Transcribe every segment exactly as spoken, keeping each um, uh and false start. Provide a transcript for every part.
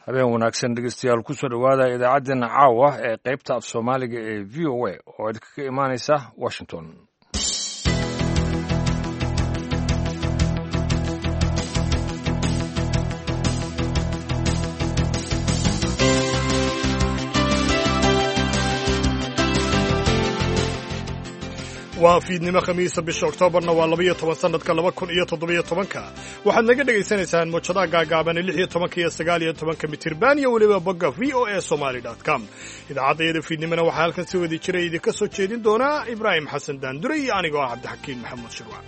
habeen wanaagsan dhegeystayaal ku soo dhowaada idaacaddeenna caawa ee qaybta af soomaaliga ee v o a oo idinkaga imaanaysa washington. waa fiidnimo khamiisa bisha oktoobarna waa labaiyo toban sannadka laba kun iyo toddobiyo tobanka waxaad naga dhegaysanaysaan mowjadaha gaagaabane lix iyo tobanka iyo sagaal iyo tobanka mitirban iyo weliba bogga v o a somaly dot com idaacaddayada fiidnimona waxaa halkan si wadi jiray idinka soo jeedin doonaa ibraahim xasan daandure iyo anigoo ah cabdixakiin maxamuud shirwac.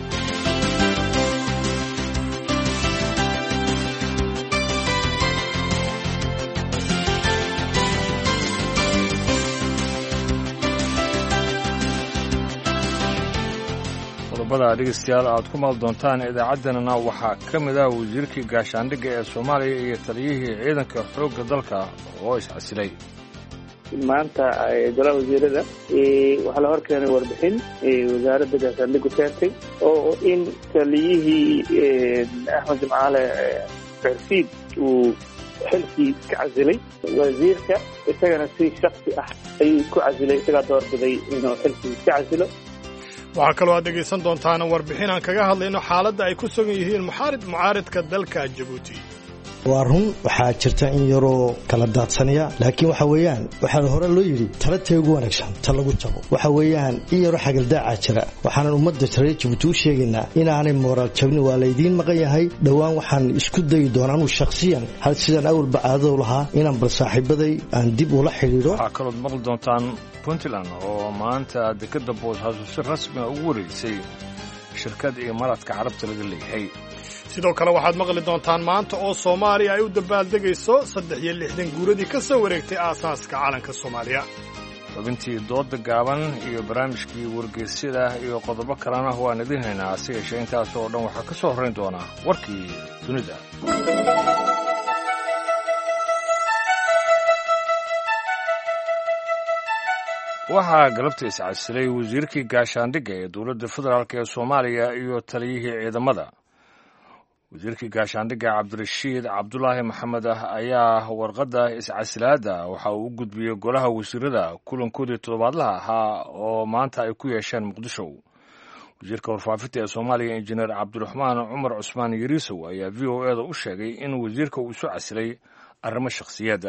qodobada dhegeystayaal aad ku maal doontaan idaacaddeenana waxaa ka mid ah wasiirkii gaashaandhigga ee soomaaliya iyo taliyihii ciidanka xoogga dalka oo iscasilay. maanta golaha wasiirada waxaa la hor keenay warbixin wasaaradda gaashaandhiggu keentay oo in taliyihii axmed jimcaale farsiid uu xilkii ka casilay wasiirka isagana si shaksi ah ayuu ku casilay isagaa doorbiday inuu xilkii ka casilo. waxaa kaloo aad dhegaysan doontaana warbixin aan kaga hadlayno xaaladda ay ku sugan yihiin muxaarid mucaaridka dalka Jabuuti. waa run waxaa jirta in yaroo kala daadsanaya laakiin waxa weeyaan waxaa hore loo yidhi tala tee ugu wanaagsan ta lagu jabo waxa weeyaan in yaroo xagaldaaca jira waxaanan ummadda reer Jabuuti u sheegaynaa inaanay moraal jabin waa laydiin maqan yahay dhowaan waxaan isku dayi doonaa anuu shakhsiyan hal sidaan awalba caadado lahaa inaan bal saaxiibaday aan dib ula xidhiidho. waxaa kaloo maqli doontaan Puntland oo maanta dekadda boosaaso si rasmi ah ugu wareegsay shirkad imaaraadka carabta laga leeyahay. sidoo kale waxaad maqli doontaan maanta oo Soomaaliya ay u dabaaldegayso saddex iyo lixdan guuradii ka soo wareegtay aasaaska calanka Soomaaliya. xubintii dooda gaaban iyo barnaamijkii wargeysyada iyo qodobo kalena waan idin haynaa si yeeshee intaas oo dhan waxaa ka soo horrayn doona warkii dunida. waxaa galabta iscasilay wasiirkii gaashaandhigga ee dowladda federaalk ee Soomaaliya iyo taliyihii ciidamada. wasiirkii gaashaandhigga cabdirashiid cabdulaahi maxamed ah ayaa warqadda iscasilaadda waxa uu u gudbiyey golaha wasiirada kulankoodii toddobaadlaha ahaa oo maanta ay ku yeesheen muqdisho. wasiirka warfaafinta ee Soomaaliya injineer cabdiraxmaan cumar cusmaan yariisow ayaa v o a da u sheegay in wasiirka uu isu casilay arrimo shakhsiyeed.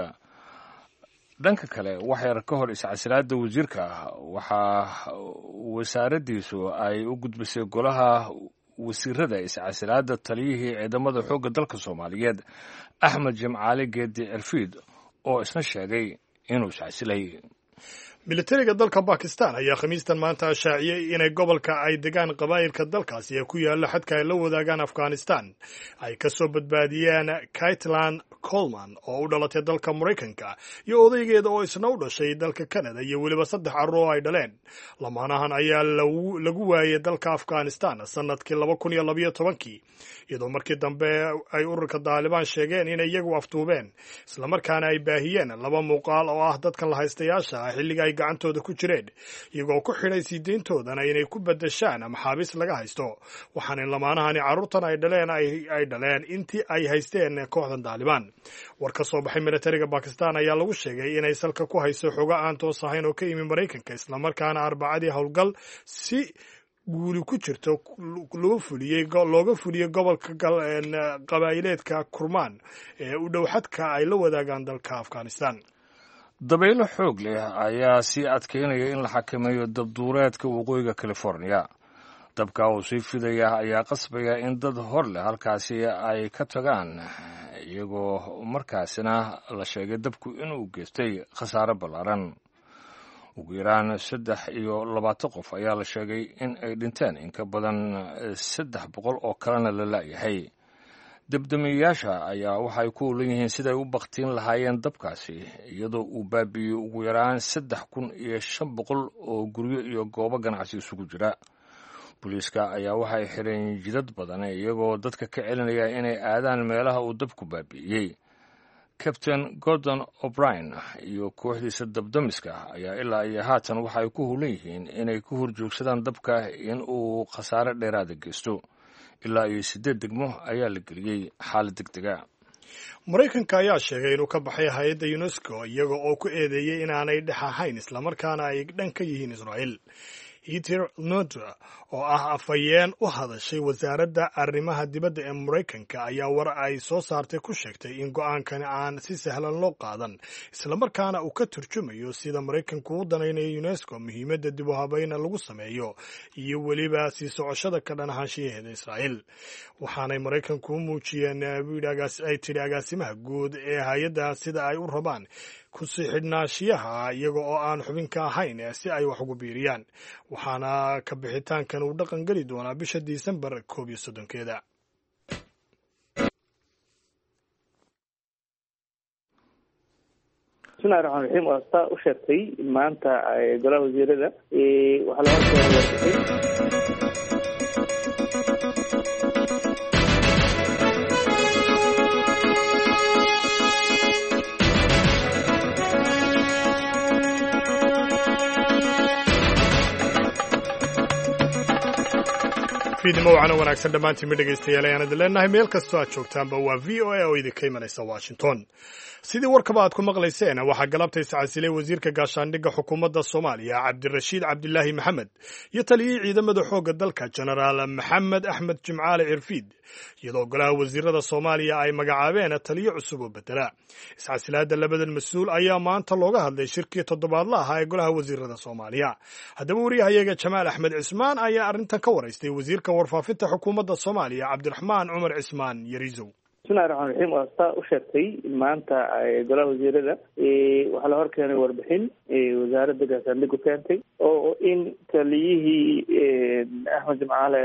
dhanka kale wax yar ka hor iscasilaadda wasiirka waxaa wasaaraddiisu ay u gudbisay golaha wasiirada iscasilaadda taliyihii ciidamada xoogga dalka Soomaaliyeed Axmed Jimcaale Geedi Cirfiid oo isna sheegay inuu iscasilay. militariga dalka Pakistan ayaa khamiistan maanta shaaciyay inay gobolka ay degaan qabaa'ilka dalkaasi ee ku yaala xadka ay la wadaagaan Afghanistan ay ka soo badbaadiyeen Caitlin Coleman oo u dhalatay dalka Mareykanka iyo odaygeeda oo isna u dhashay dalka Canada iyo weliba saddex carruur oo ay dhaleen. lamaanahan ayaa lagu waayay dalka Afghanistan sanadkii laba kun iyo labiyo tobankii iyadoo markii dambe ay ururka Taliban sheegeen inay iyagu aftuubeen isla markaana ay baahiyeen laba muuqaal oo ah dadkan la haystayaasha ah xilliga ay gacantooda ku jireen iyagoo ku xidhay siideyntoodana inay ku bedeshaan maxaabiis laga haysto waxaana lamaanahani carruurtan ay dhaleen ay dhaleen intii ay haysteen kooxdan Taliban. war ka soo baxay militariga Pakistan ayaa lagu sheegay inay salka ku hayso xoga aan toos ahayn oo ka yimi Mareykanka isla markaana arbacadii howlgal si guuli ku jirto loo fuliyay looga fuliyay gobolka qabaa'ileedka Kurmaan ee u dhow xadka ay la wadaagaan dalka Afghanistan. dabaylo xoog leh ayaa sii adkeynaya in la xakameeyo dabduureedka waqooyiga California. dabka oo sii fidaya ayaa qasbaya in dad hor leh halkaasi ay ka tagaan iyagoo markaasina la sheegay dabku inuu geystay khasaare ballaaran. ugu yaraan saddex iyo labaatan qof ayaa la sheegay in ay dhinteen in ka badan saddex boqol oo kalena la la'yahay. dabdamiyayaasha ayaa waxay ku olan yihiin siday u baktiin lahaayeen dabkaasi iyadoo uu baabi'iyey ugu yaraan saddex kun iyo shan boqol oo guryo iyo goobo ganacsi isugu jira. booliiska ayaa waxay xireen jidad badan iyagoo dadka ka celinaya inay aadaan meelaha uu dabku baabi'iyey. Captain Gordon O'Brien iyo kooxdiisa dabdamiska ayaa ilaa iyo haatan waxay ku hulan yihiin inay ku horjoogsadaan dabka in uu khasaare dheeraada geysto. ilaa iyo siddeed degmo ayaa la geliyey xaalad degdega. maraykanka ayaa sheegay inuu ka baxay hay-adda unesco iyaga oo ku eedeeyey inaanay dhex ahayn islamarkaana ay dhan ka yihiin israa'iil. Heather Nauert oo ah afhayeen u hadashay wasaaradda arrimaha dibadda ee maraykanka ayaa war ay soo saartay ku sheegtay in go-aankani aan si sahlan loo qaadan islamarkaana uu ka turjumayo sida maraykanku u danaynayo unesco muhiimadda dib u habayna lagu sameeyo iyo weliba sii socoshada ka dhan ahaanshiyaheeda israa'iil. waxaanay maraykanku u muujiyeen ay tidhi agaasimaha guud ee hay-adda sida ay u rabaan kusii xidhnaashiyaha iyaga oo aan xubin ka ahayn si ay wax ugu biiriyaan. waxaana ka bixitaankan uu dhaqan geli doonaa bisha disembar koob iyo soddonkeeda. bismillahi raxmaan raxiim waa saa u sheegtay maanta golaha wasiirada waxaa la horkeenay warbixin fiidnimo wacana wanaagsan dhammaantiinma dhegaystayaal ayaan idin leenahay meel kastoo aad joogtaanba waa v o a oo idinka imanaysa washington. sidii warkaba aad ku maqlayseen waxaa galabta iscasilay wasiirka gaashaandhigga xukuumadda soomaaliya cabdirashiid cabdilaahi maxamed iyo taliyihii ciidamada xoogga dalka jenaraal maxamed axmed jimcaale cirfiid iyadoo golaha wasiirada soomaaliya ay magacaabeen taliyo cusub oo bedela. iscasilaadda labadan mas-uul ayaa maanta looga hadlay shirkii toddobaadla ahaa ee golaha wasiirada soomaaliya. haddaba wariyahayaga jamaal axmed cismaan ayaa arrintan ka waraystay wasiirka warfaafinta xukuumadda soomaaliya cabdiraxmaan cumar cismaan yariisow. bismillahi raxmaan raxiim waa saa u sheegtay maanta golaha wasiirada waxaa la horkeenay warbixin wasaaradda gaashaandhiggu keentay oo in taliyihii axmed jimcaale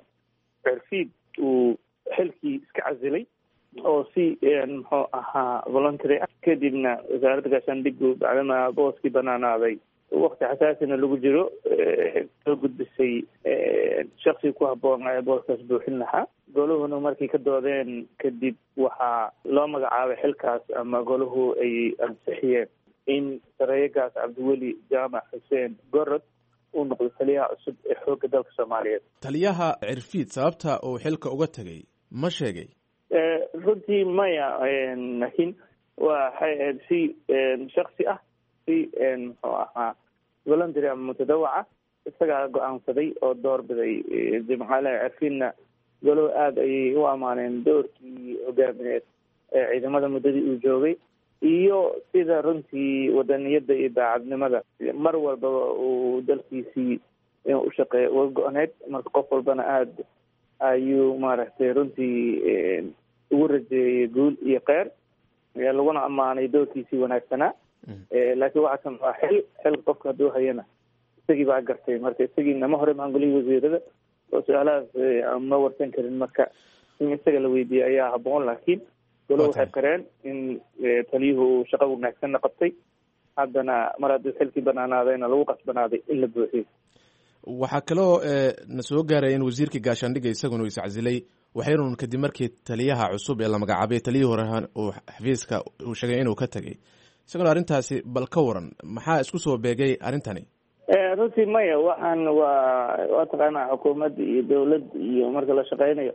cirfiid uu xilkii iska casilay oo si muxuu ahaa voluntary ah kadibna wasaaradda gaashaandhiggu bacdama booskii banaanaaday wakti xasaasina lagu jiro soo gudbisay shaksi ku habboon ee booskaas buuxin lahaa. goluhuna markay ka doodeen kadib waxaa loo magacaabay xilkaas ama goluhu ay ansixiyeen in sareeyagaas cabdiweli jaamac xuseen gorod uu noqdo taliyaha cusub ee xoogga dalka soomaaliyeed. taliyaha cirfiid sababta uu xilka uga tegay ma sheegay? runtii maya, laakiin waxay ahayd si shaksi ah, si muxuu ahaa voluntary ama mutadawaca isagaa go-aansaday oo doorbiday. jimcaale cirfiidna golow aada ayay u ammaaneen doorkii hogaamineed ee ciidamada muddadii uu joogay iyo sida runtii wadaniyadda iyo daacadnimada mar walbaba uu dalkiisii inuu u shaqeeyo uga go-oneyd. marka qof walbana aada ayuu maaragtay runtii ugu rajeeyey guul iyo kheyr, laguna ammaanay doorkiisii wanaagsanaa. laakiin waxaa kan waa xil xil qofka hadduu hayana isagii baa gartay. marka isagiina ma hore maangolihii wasiirada oo su-aalahaas aan ma warsan karin, marka in isaga la weydiiyey ayaa habboon. laakiin golo waxay qareen in taliyuhu shaqo wanaagsanna qabtay, haddana mar hadduu xilkii banaanaadayna lagu qasbanaaday in la buuxiyo. waxaa kaloo na soo gaaraya in wasiirkii gaashaandhigga isaguna uu iscasilay waxaynun kadib markii taliyaha cusub ee la magacaabay taliyihii hore uu xafiiska uu sheegay inuu ka tegay. isaguna arrintaasi bal ka waran, maxaa isku soo beegay arrintani? runtii maya, waxaan waa waa taqaanaa xukuumad iyo dawlad iyo marka la shaqeynayo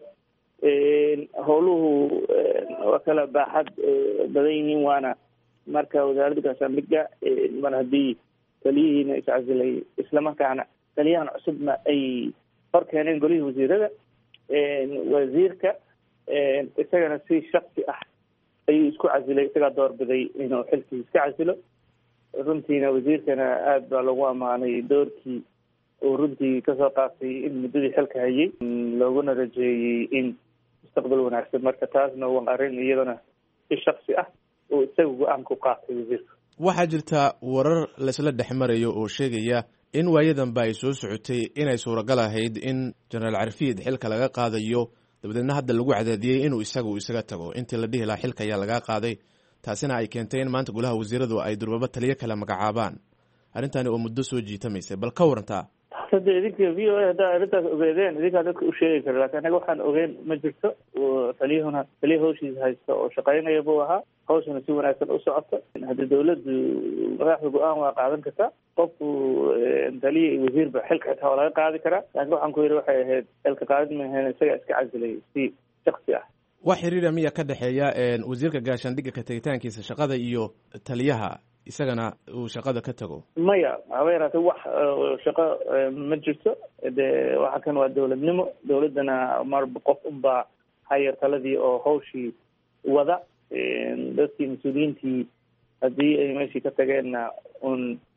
howluhu waa kala baaxad badan yihiin. waana marka wasaaradda gaashaandhigga mar haddii taliyihiina iscasilay islamarkaana taliyahan cusubna ay hor keeneen golihii wasiirada, wasiirka isagana si shaksi ah ayuu isku casilay, isagaa doorbiday inuu xilkii iska casilo. runtiina wasiirkana aada baa lagu ammaanay doorkii uu runtii kasoo qaatay in muddadii xilka hayay, looguna rajeeyey in mustaqbal wanaagsan. marka taasna waa arrin iyadana si shaksi ah uu isaga go-aan ku qaatay wasiirka. waxaa jirta warar laysla dhex marayo oo sheegaya in waayadanba ay soo socotay inay suuragal ahayd in jenaraal cirfiid xilka laga qaadayo, dabadeedna hadda lagu cadaadiyey inuu isagu isaga tago intii la dhihi lahaa xilka ayaa laga qaaday. taasina ay keentay in maanta golaha wasiiradu ay durbaba taliyo kale magacaabaan. arrintani oo muddo soo jiitamaysay, bal ka warantaa? hadda idinka v o a haddaa arrintaas ogeedeen idinkaa dadka u sheegi kara, laakiin anaga waxaan ogeyn ma jirto. taliyahuna taliya hawshiisa haysta oo shaqaynaya buu ahaa, hawshana si wanaagsan u socota. haddii dawladdu madaxda go-aan waa qaadan kartaa, qofku taliya iyo wasiirba xilka xitaa waa laga qaadi karaa. laakiin waxaan ku yidhi waxay ahayd xilka qaadid maahayn, isagaa iska casilay si shaksi ah. wax xiriira miya ka dhexeeya wasiirka gaashaandhigga ka tegitaankiisa shaqada iyo taliyaha isagana uu shaqada ka tago? maya haba yaraatee wax shaqo ma jirto. de waxa kan waa dowladnimo, dowladdana marba qof unbaa hayar taladii oo hawshii wada. dadkii mas-uuliyiintii haddii ay meeshii ka tageenna un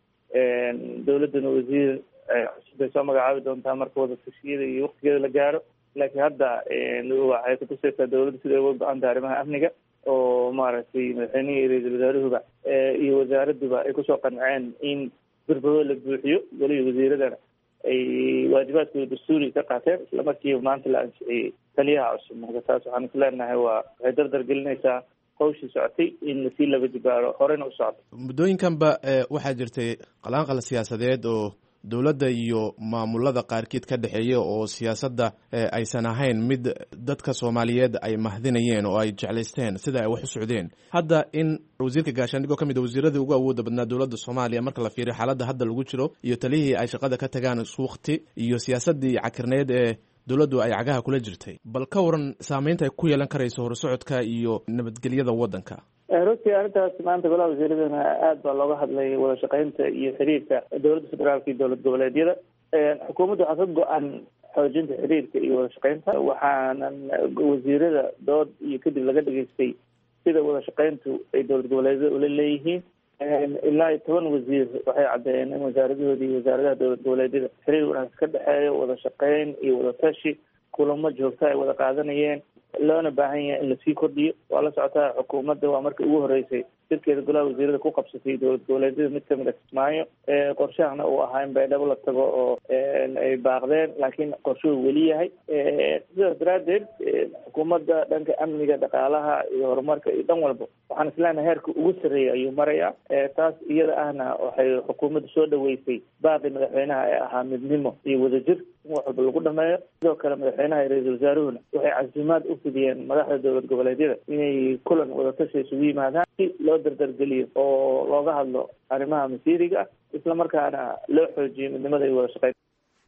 dowladdana wasiir cusub bay soo magacaabi doontaa marka wada tashiyada iyo waktigeeda la gaaro. laakiin hadda waxay kutusaysaa dowladda sida uga go-anta arrimaha amniga oo maaragtay madaxweynihii iyo ra-iisul wasaaruhuba iyo wasaaradduba ay kusoo qanceen in durbado la buuxiyo. weliba wasiiradana ay waajibaadkooda dastuuri ka qaateen isla markiiba maanta la ansixiyey taliyaha cusub. marka taas waxaan is leenahay waa waxay dardar gelinaysaa hawshii socotay in lasii laba jibaaro horena u socdo. muddooyinkanba waxaa jirtay qalaanqal siyaasadeed oo dowladda iyo maamulada qaarkiid ka dhexeeya oo siyaasadda aysan ahayn mid dadka Soomaaliyeed ay mahdinayeen oo ay jeclaysteen sida ay wax u socdeen. hadda in wasiirka gaashaandhigga ka mid ah wasiiradii ugu awoodda badnaa dowladda Soomaaliya marka la fiiriyo xaaladda hadda lagu jiro iyo talihii ay shaqada ka tagaan suuqti iyo siyaasaddii cakirneed ee dowladdu ay cagaha kula jirtay, bal ka waran saameynta ay ku yeelan karayso horsocodka iyo nabadgelyada waddanka? runtii arrintaas maanta golaha wasiiradana aad baa looga hadlay wada shaqaynta iyo xiriirka dowladda federaalka iyo dowlad goboleedyada. xukuumadda waxaa ka go-an xoojinta xiriirka iyo wada shaqaynta. waxaanan wasiirada dood iyo kadib laga dhageystay sida wada shaqayntu ay dowlad goboleedyada ula leeyihiin. ilaa iyo toban wasiir waxay caddeeyeen in wasaaradahoodi iyo wasaaradaha dowlad goboleedyada xiriir wanaagsan ka dhexeeyo, wada shaqayn iyo wada tashi, kulamo joogta ay wada qaadanayeen, loona baahan yahay in lasii kordhiyo. waa la socotaa xukuumadda waa markii ugu horeysay shirkeeda golaha wasiirada ku qabsatay dowlad goboleedyada mid kamid a kismaayo. qorshahana uu ahaa in baydhabo la tago oo ay baaqdeen, laakiin qorshuhu weli yahay. sidaas daraaddeed xukuumadda dhanka amniga, dhaqaalaha iyo horumarka iyo dhan walba waxaan isleenahay heerka ugu sarreeya ayuu marayaa. taas iyada ahna waxay xukuumadda soo dhaweysay baaqi madaxweynaha ee ahaa midnimo iyo wadajir in wax walba lagu dhameeyo. sidoo kale madaxweynaha iyo ra-iisul wasaaruhuna waxay casiimaad u fidiyeen madaxda dowlad goboleedyada inay kulan wadatashi isugu yimaadaan si loo dardargeliyo oo looga hadlo arrimaha masiiriga ah, isla markaana loo xoojiyo midnimada iyo wada shaqeyn.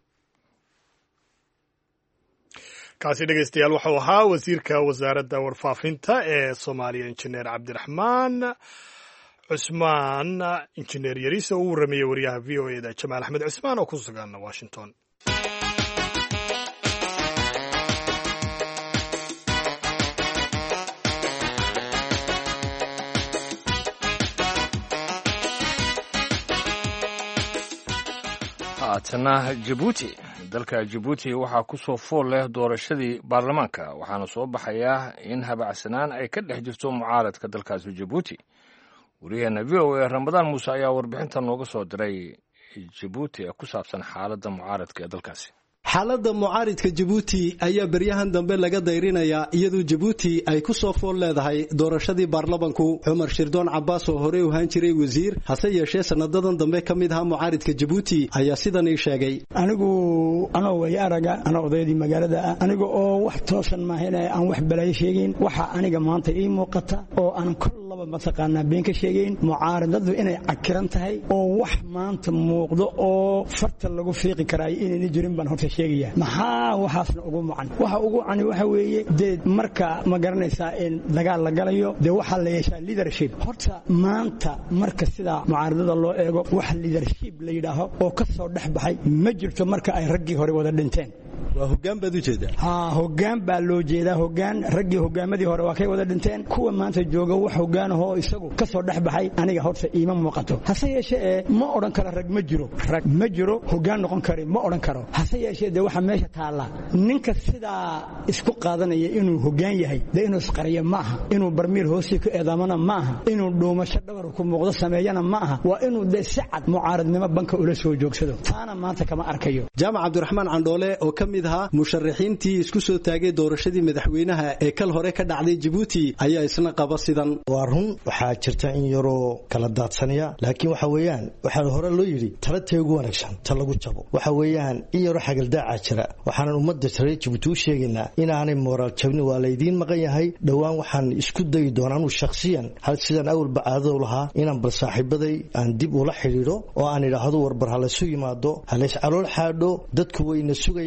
kaasi dhegeystayaal waxau ahaa wasiirka wasaaradda warfaafinta ee Soomaaliya injineer Cabdiraxmaan Cusmaan injineer Yariisa oo u warramiyay wariyaha V O A da Jamaal Axmed Cusmaan oo ku sugan Washington. haatana Djibouti. dalka Djibouti waxaa ku soo fool leh doorashadii baarlamaanka, waxaana soo baxaya in habacsanaan ay ka dhex jirto mucaaradka dalkaasi Djibouti. wariyaheena V O A Ramadaan Muuse ayaa warbixintan nooga soo diray Djibouti ee ku saabsan xaaladda mucaaradka ee dalkaasi. xaaladda mucaaridka Djibouti ayaa baryahan dambe laga dayrinayaa iyadoo Djibouti ay ku soo fool leedahay doorashadii baarlamaanku. Cumar Shirdoon Cabbaas oo hore u ahaan jiray wasiir hase yeeshee sanadadan dambe ka mid ahaa mucaaridka Djibouti ayaa sidan ii sheegay: anigu anoo way araga anoo odaydii magaalada ah aniga oo wax toosan maahaynay aan wax balaayo sheegin, waxa aniga maanta ii muuqata oo aan kullaba mataqaanaa been ka sheegayn mucaaradadu inay cakiran tahay oo wax maanta muuqdo oo farta lagu fiiqi karaay inay jirin baan horta sheegaya. maxaa waxaasna ugu macan waxa ugu cani waxa weeye dee marka ma garanaysaa in dagaal la galayo dee waxaa la yeeshaa leadership. horta maanta marka sida mucaaradada loo eego wax leadership la yidhaaho oo ka soo dhex baxay ma jirto marka ay raggii hore wada dhinteen. waa hoggaan baad u jeedaa? haa, hoggaan baa loo jeedaa. hoggaan raggii hoggaamadii hore waa kay wada dhinteen. kuwa maanta jooga wax hoggaan ahoo isagu ka soo dhex baxay aniga horta iima muuqato. hase yeeshee ma odhan karo rag ma jiro rag ma jiro hoggaan noqon kari ma odhan karo. hase yeeshee dee waxaa meesha taalla ninka sidaa isku qaadanaya inuu hoggaan yahay dee inuu isqariyo ma aha, inuu barmiil hoosii ku eedaamana ma aha, inuu dhuumasho dhabar ku muuqdo sameeyana ma aha. waa inuu dee si cad mucaaradnimo banka ula soo joogsado. taana maanta kama arkayo. jaamac cabdiraxmaan Candhoole oo ka mid ahaa musharaxiintii isku soo taagay doorashadii madaxweynaha ee kal hore ka dhacday Djibouti ayaa isna qaba sidan: waa run waxaa jirta in yaroo kala daadsanaya, laakiin waxa weeyaan waxaa hore loo yiri tala teegu wanaagsan ta lagu jabo. waxa weeyaan in yaroo xagaldaaca jira. waxaan ummadda reer Djibouti u sheegaynaa inaanay moral jabin, waa la idiin maqan yahay. dhowaan waxaan isku dayi doonaa anu shakhsiyan hal sidan awal bacaado lahaa inaan bal saaxiibaday aan dib ula xiriiro oo aan idhaahdo warbar hala isu yimaado, hala is calool xaadho, dadku wayna sugayaan,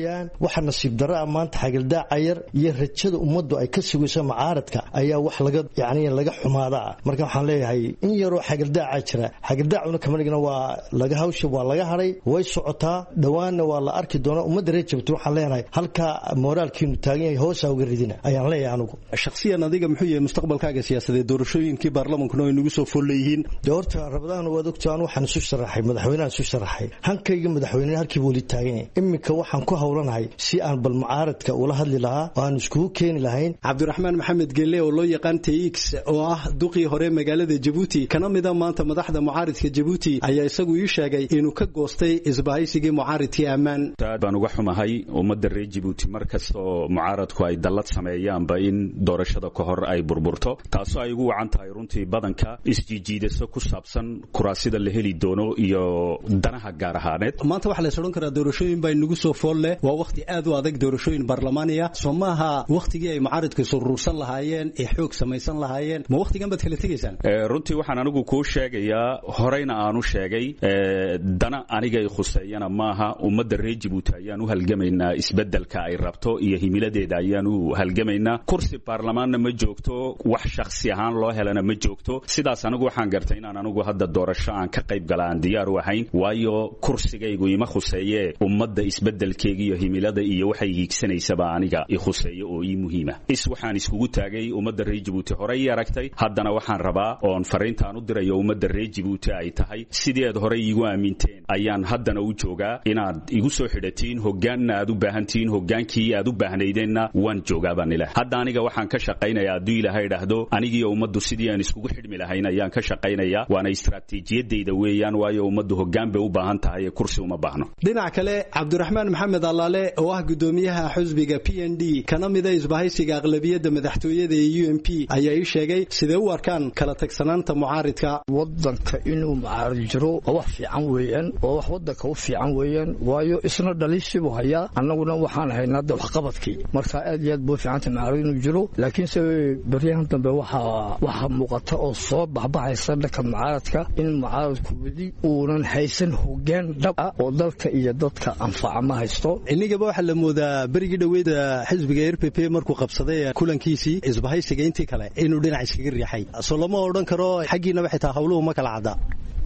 waxa nasiib darro ah maanta xagaldaaca yar iyo rajada ummaddu ay ka sugayso mucaaradka ayaa wax laga yacni laga xumaadaa marka waxaan leeyahay in yaroo xagaldaaca jira xagaldaacuna kama dhigna waa laga hawsha waa laga haray way socotaa dhawaanna waa la arki doonaa ummadda reer Jabuuti waxaan leenahay halka moraalkiinu taagan yahay hoos uga ridina ayaan leeyahay anigu shakhsiyan adiga muxuu yahay mustaqbalkaaga siyaasadeed doorashooyinkii baarlamaanku ay nagu soo foolleeyeen doorta rabadaan waad ogtaan waxaan isu sharaxay madaxweynaha isu sharaxay hankayga madaxweynaha halkii wali taagan yahay imika waxaan ku hawlanahay si aan bal mucaaradka ula hadli lahaa oo aan isku keeni lahayn Cabdiraxmaan Maxamed Gelle oo loo yaqaan T X oo ah duqii hore magaalada Jabuuti kana mid ah maanta madaxda mucaaradka Jabuuti ayaa isagu ii sheegay inuu ka goostay isbahaysigii mucaaradkii ammaan baan uga xumahay ummadda reer Jabuuti markastoo mucaaradku ay dallad sameeyaanba in doorashada ka hor ay burburto taasoo ay ugu wacan tahay runtii badanka isjiijiidayso ku saabsan kuraasida la heli doono iyo danaha gaar ahaaneed maanta waxa la isodhan karaa doorashooyin baa nagu soo foolle waa waqti aad u adag doorashooyin baarlamaaniya Soomaha waqtigii ay mucaaradku soo ruursan lahaayeen ee xoog samaysan lahaayeen ma waqtigan baad kala tegaysaan runtii waxaan anigu ku sheegayaa horeyna aanu sheegay dana aniga ay khuseeyana maaha ummadda reer Jabuuti ayaan u halgamaynaa isbedelka ay rabto iyo himiladeeda ayaan u halgamaynaa kursi baarlamaanna ma joogto wax shakhsi ahaan loo helana ma joogto sidaas anigu waxaan gartay inaan anigu hadda doorasho aan ka qayb galaan diyaar u ahayn waayo kursigaygu ima khuseeye ummadda isbedelkeega iyo himilada iyo waxay hiigsanaysaba aniga i khuseeyo oo ii muhiima is waxaan iskugu taagay ummadda reer Jabuuti horey aragtay haddana waxaan rabaa oon fariintaan u dirayo ummadda reer Jabuuti ay tahay sidii aad horey igu aaminteen ayaan haddana u joogaa inaad igu soo xidhatiin hoggaanna aad u baahantiin hoggaankii aad u baahnaydeenna waan joogaa baan ilaahay hadda aniga waxaan ka shaqaynayaa hadduu ilaahay idhaahdo anigiiyo ummaddu sidii aan iskugu xidhmi lahayn ayaan ka shaqaynayaa waana istaraatiijiyadayda weeyaan waayo ummaddu hoggaan bay u baahan tahay ee kursi uma baahno dhinaca kale Cabdiraxmaan Maxamed Allaale oo ah gudoomiyaha xisbiga P N D kana mid ah isbahaysiga aqlabiyadda madaxtooyada ee U M P ayaa ii sheegay sidee u arkaan kala tagsanaanta mucaaradka wadanka inuu mucaarad jiro oo wax fiican weeyaan oo wax wadanka u fiican weeyaan waayo isna dhaliishibu haya annaguna waxaan haynaa wax qabadkii marka aad iyo aad buu fiican tahay mucaarad inuu jiro laakiin se bariyahan dambe waxa waxa muuqata oo soo baxbaxaysa dhanka mucaaradka in mucaaradku wadi uunan haysan hoggaan dhab ah oo dalka iyo dadka anfaca ma haysto inigaba waxa la moodaa barigi dhaweeda xisbiga R P P markuu qabsaday kulankiisii isbahaysiga intii kale inuu dhinac iskaga riixay soo lama odhan karo xaqiina waxay tahay hawluhu ma kala cada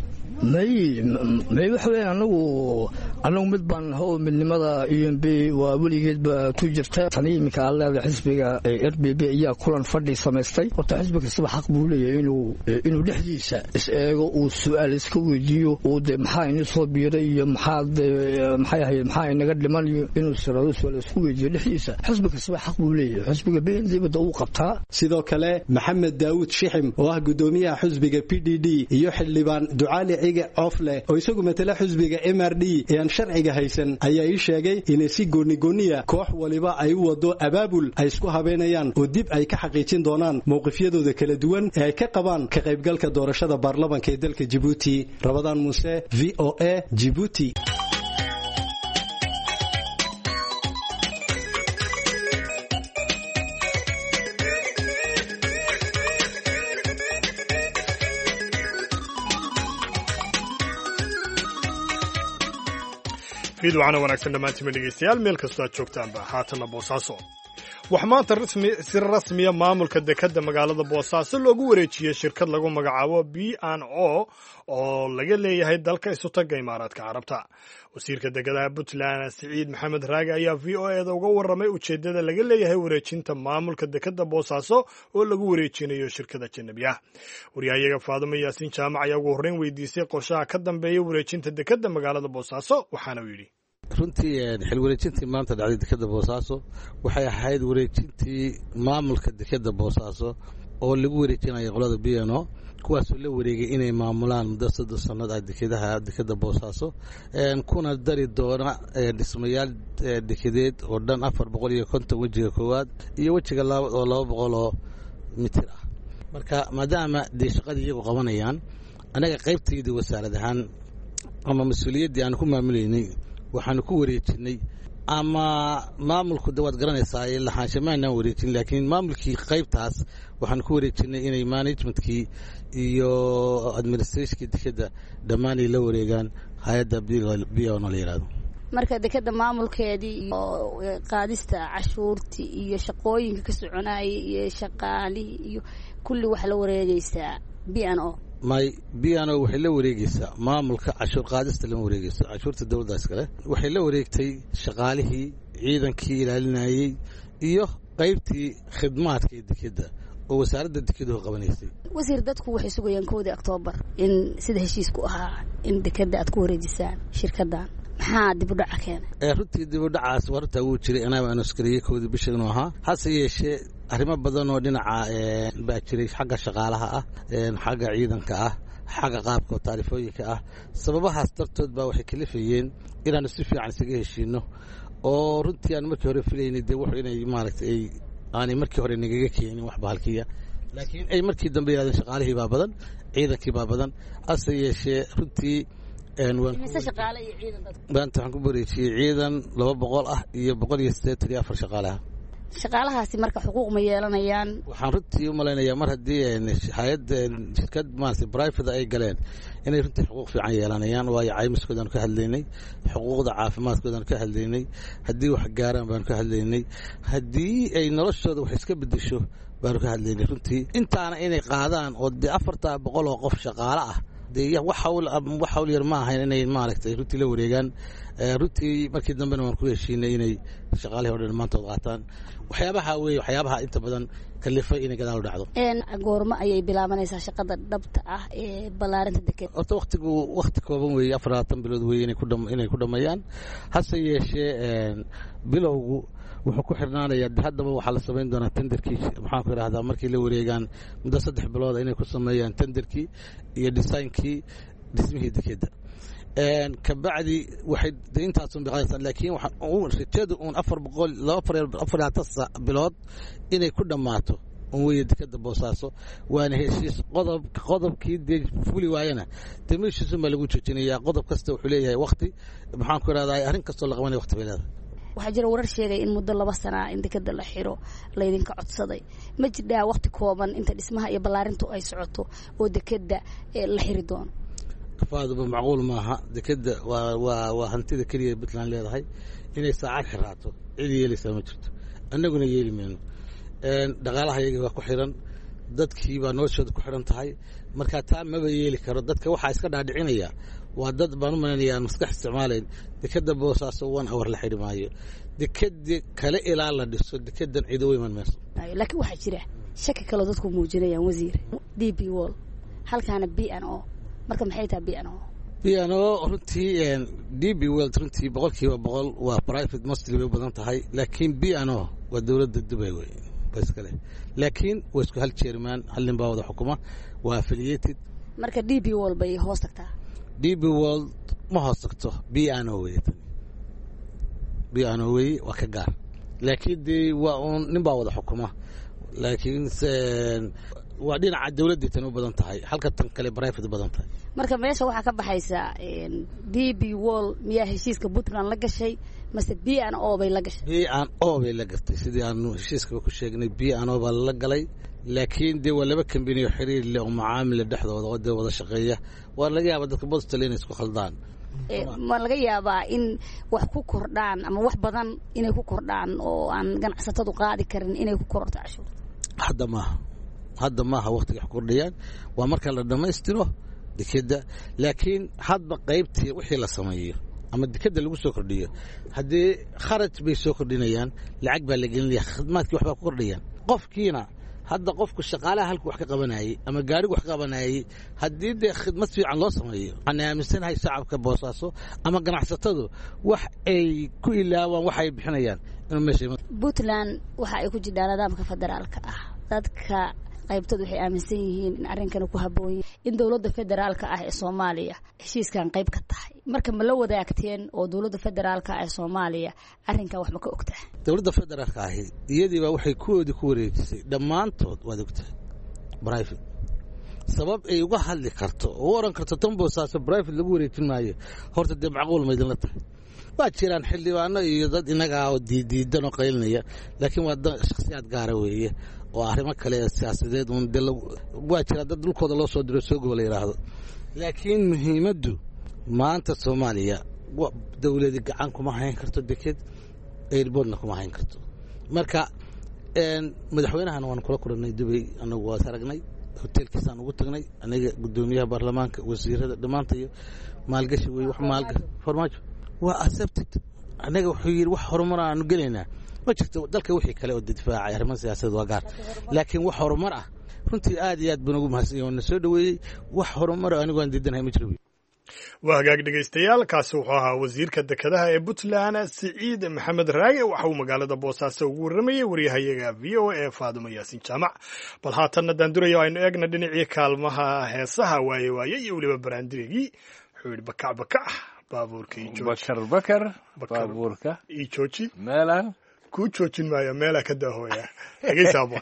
may may waxa weeyaan anagu anagu mid baan hoo midnimada U M P waa weligeed ba ku jirta tan imika allada xisbiga R P P ayaa kulan fadhi samaystay oo xisbiga sida xaq buu leeyahay inuu inuu dhexdiisa is eego uu su'aal iska weydiiyo oo de maxaa inuu soo biiray iyo maxaa maxay ahayd maxaa inaga dhiman inuu sirado su'aal isku weydiiyo dhexdiisa xisbiga sida xaq buu leeyahay xisbiga B N D bada uu qabtaa sidoo kale Maxamed Daawud Shixim oo ah gudoomiyaha xisbiga P D D iyo xildhibaan Ducaali Ofle oo isagu matala xisbiga M R D ee aan sharciga haysan ayaa ii sheegay in si gooni gooniya koox waliba ay u wado abaabul ay isku habeenayaan oo dib ay ka xaqiijin doonaan mowqifyadooda kala duwan ee ay ka qabaan ka qaybgalka doorashada baarlamaanka ee dalka Djibouti Rabadaan Muuse V O A Djibouti fiid waxaana wanaagsan dhammaantiin dhegaystayaal meel kastoo aad joogtaanba haatanna boosaaso waxaa maanta si rasmiya maamulka dekedda magaalada boosaaso loogu wareejiyey shirkad lagu magacaabo B and O oo laga leeyahay dalka isutaga imaaraadka carabta wasiirka dekedaha Puntland Siciid Maxamed Raage ayaa V O A da uga warramay ujeedada laga leeyahay wareejinta maamulka dekedda boosaaso oo lagu wareejinayo shirkada Janabiya wariyahayaga Faadumo Yaasiin Jaamac ayaa ugu horreyn weydiisay qorshaha ka dambeeya wareejinta dekedda magaalada boosaaso waxaana uu yidhi runtii xil wareejintii maanta dhacday dekedda boosaaso waxay ahayd wareejintii maamulka dekedda boosaaso oo lagu wareejinayo qolada B N O kuwaasoo la wareegay inay maamulaan muddo soddon sannad ah dekedaha dekedda boosaaso kuna dari doona dhismayaal dekedeed oo dhan afar boqol iyo konton wejiga koowaad iyo wejiga labaad oo laba boqol oo mitir ah marka maadaama dee shaqadii iyagu qabanayaan anaga qaybtaydii wasaarad ahaan ama mas-uuliyaddii aan ku maamulaynay waxaanu ku wareejinay ama maamulku dawaad garanaysaa lahaansho maanaan wareejin laakiin maamulkii qaybtaas waxaanu ku wareejinay inay managementkii iyo administrationkii dekedda dhammaan ay la wareegaan hay-adda B N O la yidhahdo marka dekada maamulkeedii iyo qaadista cashuurtii iyo shaqooyinka ka soconayay iyo shaqaalihii iyo kulli wax la wareegaysaa B and O may B and O waxay la wareegaysaa maamulka cashuur qaadista lama wareegayso cashuurta dawladdaas kale waxay la wareegtay shaqaalihii ciidankii ilaalinayay iyo qaybtii khidmaadka ee dekada oo wasaaradda dekadu qabanaysay wasiir dadku waxay sugayaan koodii Oktoobar in sida heshiisku ahaa in dekada aad ku wareejisaan shirkadan maxaa dib u dhaca keenay ee runtii dib u dhacaas warta uu jiray anaa aan iskariyay koodii bishan oo ahaa hase yeeshee arrimo badan oo dhinaca ee baa jiray xagga shaqaalaha ah ee xagga ciidanka ah xagga qaabka taariifooyinka ah sababahaas dartood baa waxay kalifayeen inaan si fiican isaga heshiino oo runtii aan markii hore filaynay dee wuxuu inay maaragtay aanay markii hore nagaga keenin wax bahalkiya laakiin ay markii dambe yiraahdeen shaqaalihii baa badan ciidankii baa badan hase yeeshee runtii een waan mise shaqaale iyo ciidan dad baanta waxaan ku bareejiyay ciidan laba boqol ah iyo boqol iyo siddeetan iyo afar shaqaalaha shaqaalahaasi marka xuquuq ma yeelanayaan waxaan runtii u malaynayaa mar haddii hay'adda shirkad maartay private ay galeen inay runtii xuquuq fiican yeelanayaan waayo caymiskoodan ka hadlaynay xuquuqda caafimaadkoodan ka hadlaynay haddii wax gaaraan baan ka hadlaynay haddii ay noloshooda wax iska bedesho baan ka hadlaynay runtii intaana inay qaadaan oo de afarta boqol oo qof shaqaale ah de wax hawl wax hawl yar ma ahayn inay maaragtay runtii la wareegaan runtii markii dambena waan ku heshiinay inay shaqaalihii oo dhan maanta qaataan waxyaabaha weey waxyaabaha inta badan kalifay inay gadaal u dhacdo een goorma ayay bilaabanaysaa shaqada dhabta ah ee balaarinta deked horta waqtigu waqti kooban weey afartan bilood weey inay ku dham inay ku dhameeyaan hase yeeshee een bilowgu wuxuu ku xirnaanayaa haddaba waxaa la samayn doonaa tenderkii maxaan ku yiraahdaa markii la wareegaan muddo saddex bilood inay ku sameeyaan tenderkii iyo designkii dhismihii dekeda een ka bacdi waxay intaas u biqaysan laakiin waxa uu rajadu uun afar boqol afar afar bilood inay ku dhamaato oo way dekada Boosaaso waana heshiis qodob qodobkii dee fuli waayana tamiishiisu ma lagu joojinayaa qodob kasta wuxuu leeyahay waqti maxaan ku yiraahdaa arrin kasta la qabanay waqti beelada waxaa jira warar sheegay in muddo laba sana in dekada la xiro la idinka codsaday ma jiraa waqti kooban inta dhismaha iyo balaarintu ay socoto oo dekada la xiri doono faadu macquul maaha dekada waa waa waa hantida kaliya Puntland leedahay inay saacad xiraato cid yeelaysa ma jirto annaguna yeelimayno een dhaqaalaha iyaga waa ku xiran dadkii baa noloshooda ku xiran tahay marka taa maba yeeli karo dadka waxa iska dhaadhicinaya waa dad baan u malaynayaa maskax isticmaalayn dekada Boosaaso one hour la xiri maayo dekada kale ilaa la dhiso dekadan cid weyn ma meeso laakiin waxa jira shaki kale dadku muujinayaan wasiir D P World halkaana B and O marka maxay tahay B and O B and O runtii D P World runtii boqolkiiba boqol waa private mostly way badan tahay laakiin B and O waa dawladda Dubai way bas kale laakiin waa isku hal chairman hal nin baa wada xukuma waa affiliated marka D P World bay hoos tagtaa D P World ma hoos tagto B and O way B and O way waa ka gaar laakiin de waa un nin baa wada xukuma laakiin waa dhinaca dawladda tan u badan tahay halka tan kale private badan tahay marka meesha waxa ka baxaysa D P World miyaa heshiiska Puntland la gashay mase B and O bay la gashay B and O bay la gashay sidii aan heshiiska ku sheegnay B and O baa la galay laakiin de waa laba company oo xiriir leh oo macaamil dhexdooda oo wada shaqeeya waa laga yaabaa dadka Puntland isku khaldaan ma laga yaabaa in wax ku kordhaan ama wax badan inay ku kordhaan oo aan ganacsatadu qaadi karin inay ku kororto cashuur hadda ma hadda ma ha waqtiga wax kordhiyaan waa marka la dhameystiro dekada laakiin hadba qaybtii wixii la sameeyo ama dekada lagu soo kordhiyo hadii kharaj bay soo kordhinayaan lacag baa la gelinayaa khidmaadkii wax baa ku kordhiyaan qofkiina hadda qofku shaqaalaha halku wax ka qabanayay ama gaarigu wax ka qabanayay hadii de khidmad fiican loo sameeyo ana aaminsanahay shacabka Boosaaso ama ganacsatadu wax ay ku ilaawaan wax ay bixinayaan inuu meesha Puntland waxa ay ku jiraan nidaamka federaalka ah dadka qaybtoodu waxay aaminsan yihiin in arrinkan ku haboon in dawladda federaalka ah ee Soomaaliya heshiiskan qayb ka tahay marka ma la wadaagteen oo dawladda federaalka ah ee Soomaaliya arrinkan wax ma ka ogtahay dawladda federaalka ah iyadiiba waxay kuwoodi ku wareejisay dhamaantood waad ogtahay private sabab ay uga hadli karto oo oran karto tan Boosaaso private lagu wareejin maayo horta de macquul ma idin la tahay waa jiraan xildhibaano iyo dad inaga oo diidiidan oo qaylinaya laakiin waa dad shakhsiyaad gaar ah weeye oo arrimo kale siyaasadeed uun dal waa jira dad dhulkooda loo soo diro soo gool yiraahdo laakiin muhiimaddu maanta Soomaaliya dawladi gacan kuma hayn karto deked airportna kuma hayn karto marka madaxweynahana waan kula kulannay Dubai anagu waa aragnay hotelkiisaan ugu tagnay aniga gudoomiyaha baarlamaanka wasiirada dhamaantayo maalgashi way wax maalgashi farmaajo waa accepted anaga wuxuu yiri wax horumar aan galeynaa ma jirto dalka wixii kale oo difaaca arrimaha siyaasadda waa gaar laakiin wax horumar ah runtii aad iyo aad baan ugu mahadsanyahay soo dhaweeyay wax horumar anigu aan diidanahay ma jiro waa hagaag dhegaystayaal kaasi wuxuu ahaa wasiirka dekedaha ee Puntland Siciid Maxamed Raage waxa uu magaalada Boosaaso ugu waramayay wariyahayaga V O A Faadimo Yaasin Jaamac bal haatan daandurayo aynu eegna dhinacii kaalmaha heesaha waaye waaye iyo waliba baraandirigii wuxuu yiri bakac bakac baabuurka iyo jooji bakar bakar baabuurka iyo jooji meelan ku joojin maayo meela ka daahooya dhegaysaabo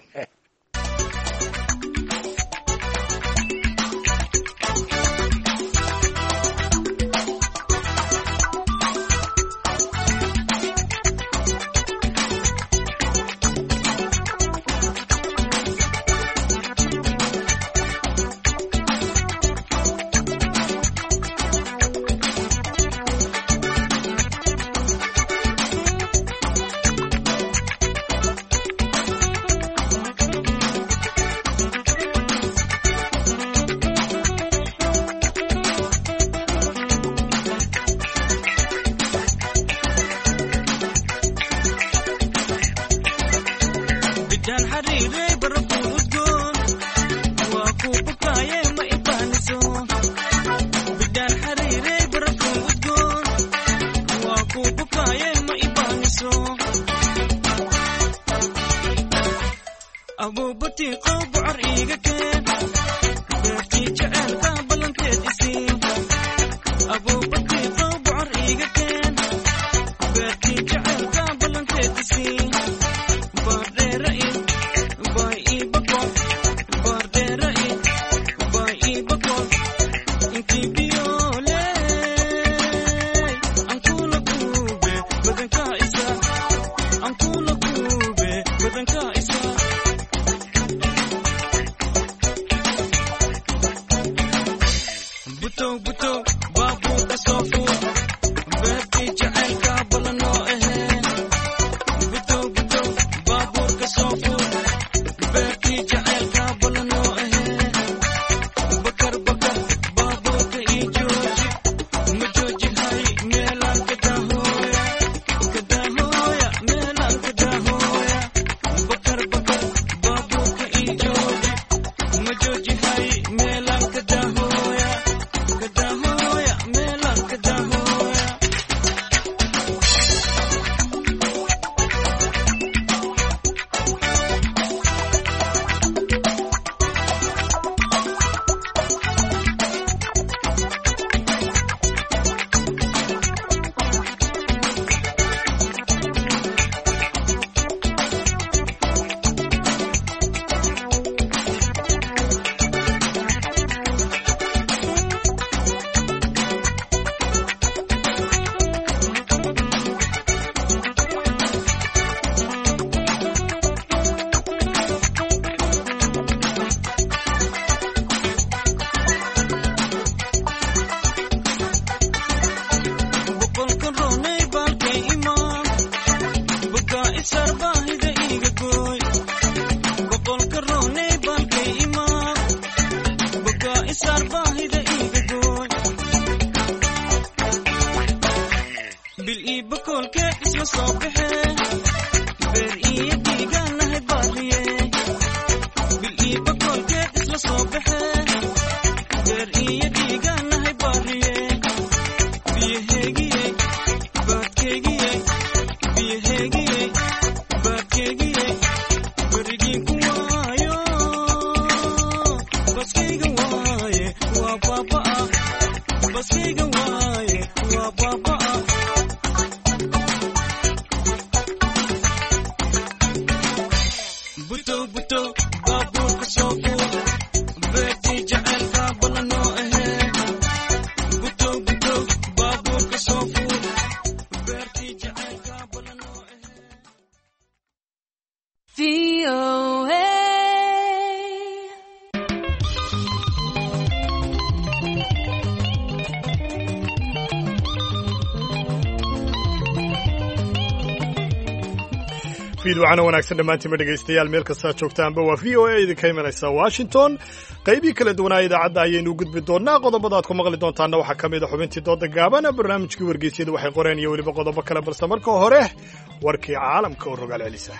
fiid waxaana wanaagsan dhammaantiinba dhegaystayaal meel kastaa joogtaanba waa v o a idinka imanaysa washington qaybii kala duwanaa idaacadda ayaynu gudbi doonnaa qodobada aad ku maqli doontaanna waxaa ka mid a xubintii dooda gaaban barnaamijkii wargeysyada waxay qoreen iyo weliba qodobo kale balse marka hore warkii caalamka oo rogaal celisa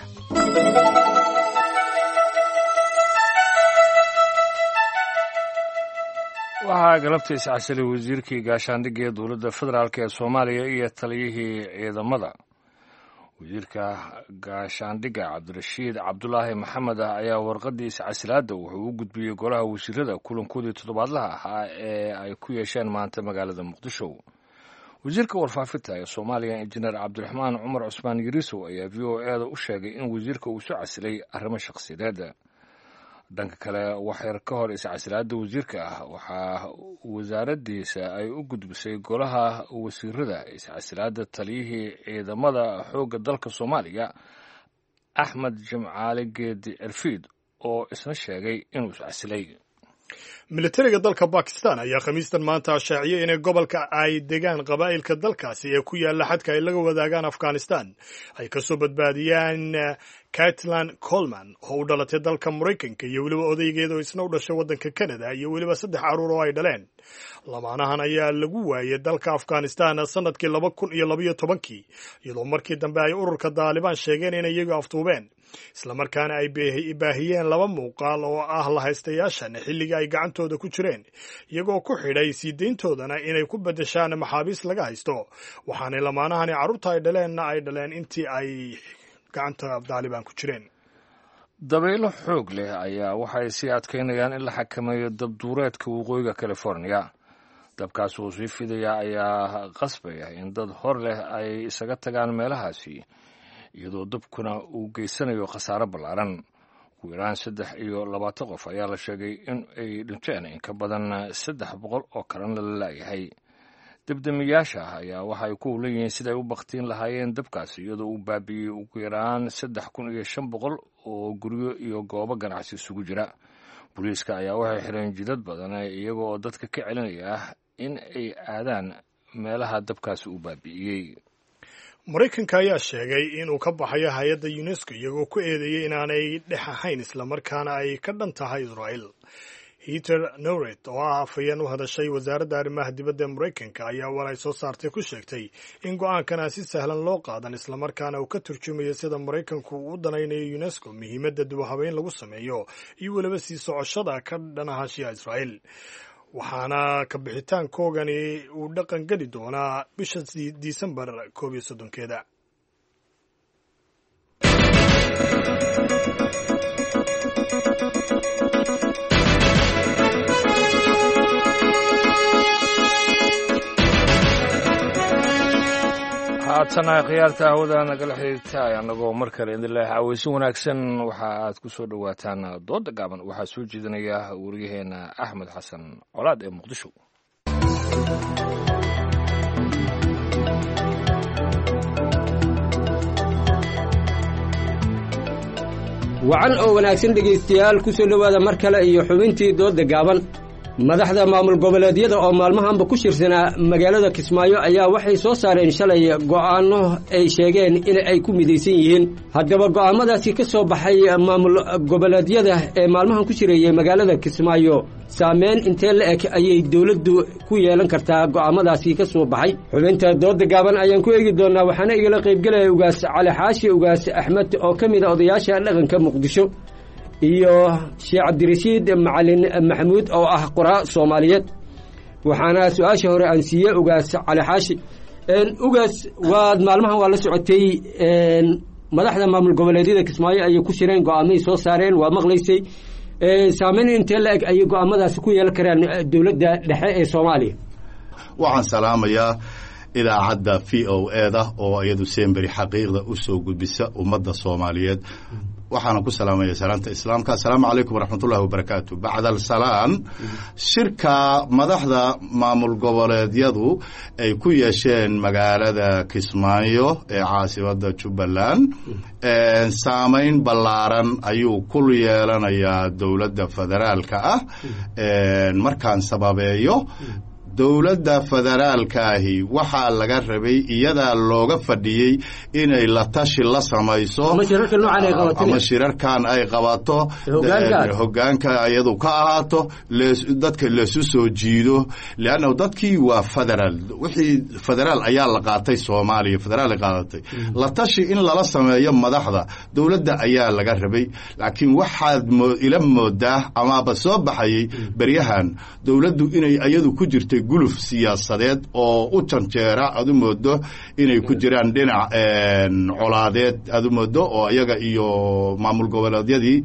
waxaa galabtiisa casilay wasiirkii gaashaandhigga ee dowladda federaalk ee soomaaliya iyo taliyihii ciidamada wasiirka gaashaandhigga cabdirashiid cabdulaahi maxamed ah ayaa warqadiisa casilaadda wuxuu u gudbiyey golaha wasiirada kulankoodii toddobaadlaha ahaa ee ay ku yeesheen maanta magaalada muqdisho wasiirka warfaafinta ee soomaaliya injineer cabdiraxmaan cumar cusmaan yariisow ayaa v o e da u sheegay in wasiirka uu soo casilay arrimo shakhsiyadeed dhanka kale waxyar ka hor iscasilaadda wasiirka ah waxaa wasaaraddiisa ay u gudbisay golaha wasiirada iscasilaadda taliyihii ciidamada xoogga dalka soomaaliya axmed jimcaale geedi cirfiid oo isna sheegay inuu iscasilay militariga dalka bakistan ayaa khamiistan maanta shaaciyey inay gobolka ay degaan qabaa'ilka dalkaasi ee ku yaalla xadka ay laga wadaagaan afghanistan ay ka soo badbaadiyaan Caitlin Coleman oo u dhalatay dalka Mareykanka iyo weliba odaygeeda oo isna u dhashay waddanka Canada iyo weliba saddex carruur oo ay dhaleen lamaanahan ayaa lagu waayay dalka Afghanistan sanadkii laba kun iyo laba iyo tobankii iyadoo markii dambe ay ururka Taliban sheegeen inay iyagu aftuubeen isla markaana ay baahiyeen laba muuqaal oo ah la haystayaashan xilliga ay gacantooda ku jireen iyagoo ku xidhay sii deyntoodana inay ku beddeshaan maxaabiis laga haysto waxaanay lamaanahani carruurta ay dhaleenna ay dhaleen intii ay gacanta Taliban ku jireen dabaylo xoog leh ayaa waxay sii adkaynayaan in la xakameeyo dabduureedka waqooyiga California dabkaas oo sii fidaya ayaa qasbaya in dad hor leh ay isaga tagaan meelahaasi iyadoo dabkuna uu geysanayo khasaare ballaaran ugu yaraan saddex iyo labaatan qof ayaa la sheegay in ay dhinteen in ka badan saddex boqol oo kalena la laayahay debdemiyaasha ayaa waxay ku howlan yihiin siday u baktiin lahaayeen dabkaasi iyadoo uu baabi'iyey ugu yaraan saddex kun iyo shan boqol oo guryo iyo goobo ganacsi isugu jira booliiska ayaa waxay xireen jidad badan iyaga oo dadka ka celinaya in ay aadaan meelaha dabkaasi uu baabi'iyey Mareykanka ayaa sheegay inuu ka baxayo hay-adda UNESCO iyagoo ku eedeeyay inaanay dhex ahayn islamarkaana ay ka dhan tahay Israel Heather Nauert oo ah afhayeen u hadashay wasaaradda arrimaha dibadda ee Mareykanka ayaa war ay soo saartay ku sheegtay in go'aankan aan si sahlan loo qaadan islamarkaana uu ka turjumayo sida Mareykanku u danaynayo UNESCO muhiimadda dib u habeyn lagu sameeyo iyo weliba sii socoshada ka dhanahaanshiya Israel waxaana ka bixitaankoogani uu dhaqan geli doonaa bisha Disembar koob iyo soddonkeeda haatana khiyaarta hawada nagala xiriirta annagoo mar kale idin leh cawaysin wanaagsan waxa aad ku soo dhowaataan dooda gaaban waxaa soo jeedinaya wariyaheena axmed xasan colaad ee muqdisho wacan oo wanaagsan dhegaystayaal ku soo dhowaada mar kale iyo xubintii dooda gaaban madaxda maamul goboleedyada oo maalmahanba ku shirsanaa magaalada Kismaayo ayaa waxay soo saareen shalay go'aano ay sheegeen in ay ku midaysan yihiin haddaba go'aamadaasi ka soo baxay maamul goboleedyada ee maalmahan ku jireeyay magaalada Kismaayo saameyn intee la eg ayay dawladdu ku yeelan kartaa go'aamadaasi ka soo baxay xubinta dooda gaaban ayaan ku eegi doonaa waxaana igala qayb galaya ugaas Cali Xaashi ugaas Axmed oo ka mid ah odayaasha dhaqanka Muqdisho iyo Sheekh Cabdirashiid Macalin Maxamuud oo ah qoraa Soomaaliyeed waxaana su'aasha hore aan siiyay ugaas Cali Xaashi een ugaas waad maalmahan waa la socotay een madaxda maamul goboleedyada Kismaayo ay ku shireen go'aamay soo saareen waa maqlaysay ee saameyn intee la eg ay go'aamadaas ku yeelan karaan dawladda dhexe ee Soomaaliya waxaan salaamayaa idaacadda V O A da oo iyadu Semberi xaqiiqda u soo gudbisa ummadda Soomaaliyeed waxaan ku salaamayaa salaanta islaamka assalaamu calaykum waraxmatullaahi wabarakaatu bacdal salaan shirka madaxda maamul goboleedyadu ay ku yeesheen magaalada Kismaayo ee caasimadda Jubbaland saameyn ballaaran ayuu ku yeelanayaa dowladda federaalka ah markaan sababeeyo dowladda federaalkaahi waxaa laga rabay iyadaa looga fadhiyey inay la tashi la samayso ama shirarkan ay qabato hogaanka iyadu ka ahaato dadka leesu soo jiido leanna dadkii waa federaal wixii federaal ayaa la qaatay Soomaaliya federaal ay qaadatay la tashi in lala sameeyo madaxda dowladda ayaa laga rabay laakiin waxaad ila moodaa ama ba soo baxayay baryahan dowladdu inay iyadu ku jirtay guluf siyaasadeed oo u janjeera adu moodo inay ku jiraan dhinac een colaadeed adu moodo oo iyaga iyo maamul goboleedyadii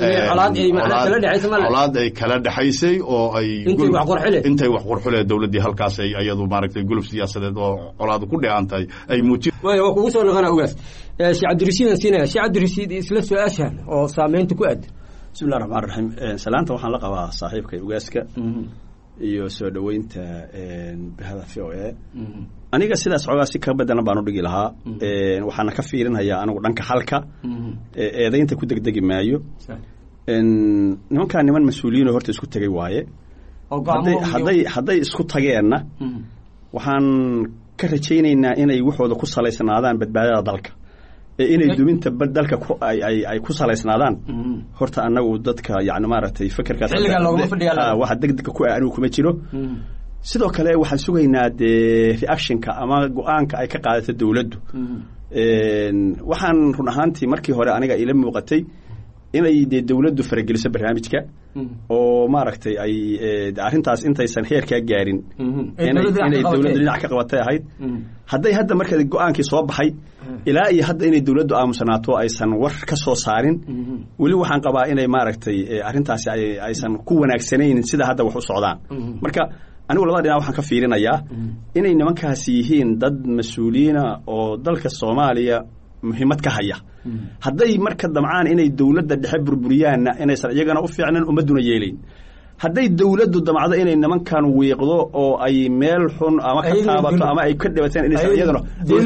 colaad ay kala dhaxaysay oo ay intay wax qurxule dowladii halkaas ay iyadu maaragtay guluf siyaasadeed oo colaad ku dhacantay ay muujin way waa kugu soo noqona ugaas si Cabdirashiid Siina si Cabdirashiid isla su'aashan oo saameynta ku aad bismillaahir rahmaanir rahiim salaanta waxaan la qabaa saaxiibkay ugaaska iyo soo dhaweynta een bahada V O A aniga sidaas xogaasi ka badan baan u dhigi lahaa een waxaan ka fiirinayaa anigu dhanka halka eedaynta ku degdegi maayo een nimanka niman mas'uuliyiin horta isku tagay waaye haday haday isku tageenna waxaan ka rajaynaynaa inay waxooda ku saleysnaadaan badbaadada dalka ee inay duminta dalka ay ay ay ku saleysnaadaan horta anagu dadka yaani maaragtay fikirkaas waxa degdeg ku anigu kuma jiro sidoo kale waxaan sugaynaa de reactionka ama go'aanka ay ka qaadato dawladdu een waxaan run ahaantii markii hore aniga ila muuqatay inay de dawladdu farageliso barnaamijka oo maaragtay ay arintaas intaysan heerka gaarin inay dawladdu dhinac ka qabatay ahayd haday hadda markay go'aankii soo baxay ilaa iyo hadda inay dawladdu aamusanaato aysan war ka soo saarin wali waxaan qabaa inay maaragtay arintaas ay aysan ku wanaagsanayn sida hadda wax u socdaan marka anigu labada dhinac waxaan ka fiirinayaa inay nimankaasi yihiin dad mas'uuliyiin oo dalka Soomaaliya muhiimad ka haya hadday marka damcaan inay dawladda dhexe burburiyaan inaysan iyagana u fiicnaan umaduna yeelin hadday dawladdu damacdo inay nimankan weeqdo oo ay meel xun ama ka taabato ama ay ka dhibateen inaysan iyagana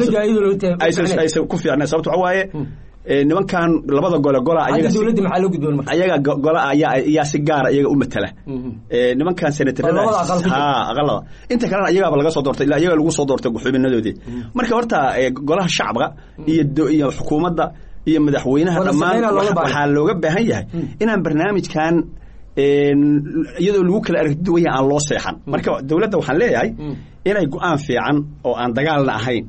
aysan ku fiicnaan sababtoo waxa waaye nimankan labada gole gola ayaga dawladda maxaa loo gudboon marka ayaga gola ayaa ayaa si gaar ayaga u matala ee nimankan senatarada ha aqalada inta kale ayaga laga soo doortay ilaa ayaga lagu soo doortay xubinadoodii marka horta golaha shacabka iyo iyo xukuumadda iyo madaxweynaha dhammaan waxa looga baahan yahay inaan barnaamijkan iyadoo lagu kala aragti duwan aan loo seexan marka dawladda waxaan leeyahay inay go'aan fiican oo aan dagaalna ahayn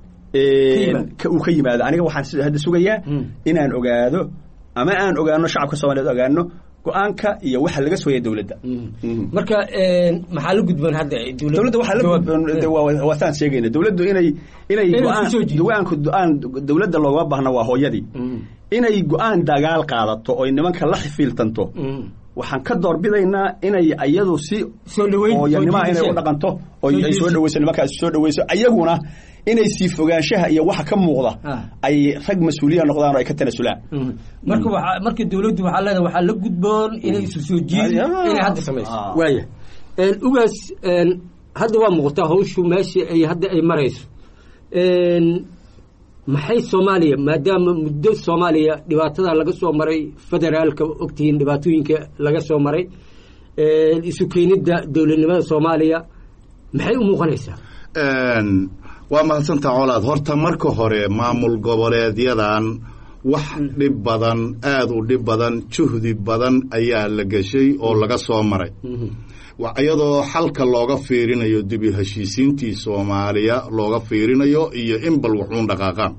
ka uu ka yimaado aniga waxaan hadda sugayaa inaan ogaado ama aan ogaano shacabka Soomaaliyeed ogaano go'aanka iyo waxa laga soo yeeday dawladda marka een maxaa la gudboon hadda dawladda waxa la gudboon waa taan sheegayna dawladdu inay inay go'aanku go'aan dawladda looga baahna waa hooyadii inay go'aan dagaal qaadato oo nimanka la xifiltanto waxaan ka doorbidaynaa inay ayadu si soo dhaweyn oo yanima inay u dhaqanto oo ay soo dhaweyso nimanka soo dhaweyso ayaguna inay si fogaanshaha iyo waxa ka muuqda ay rag mas'uuliyiin noqdaan oo ay ka tanasulaan marka waxa marka dawladdu waxa leedahay waxa la gudboon inay isu soo jiido inay hadda sameeyso waaya een ugaas een hadda waa muuqata hawshu meeshii ay hadda ay marayso een maxay Soomaaliya maadaama muddo Soomaaliya dhibaatada laga soo maray federaalka ogtiin dhibaatooyinka laga soo maray ee isu keenida dawladnimada Soomaaliya maxay u muuqanaysaa een waa mahadsantaa colaad horta marka hore maamul goboleedyadan wax dhib badan aad u dhib badan juhdi badan ayaa la gashay oo laga soo maray iyadoo xalka looga fiirinayo dib u heshiisiintii Soomaaliya looga fiirinayo iyo in bal wuxuun dhaqaaqaan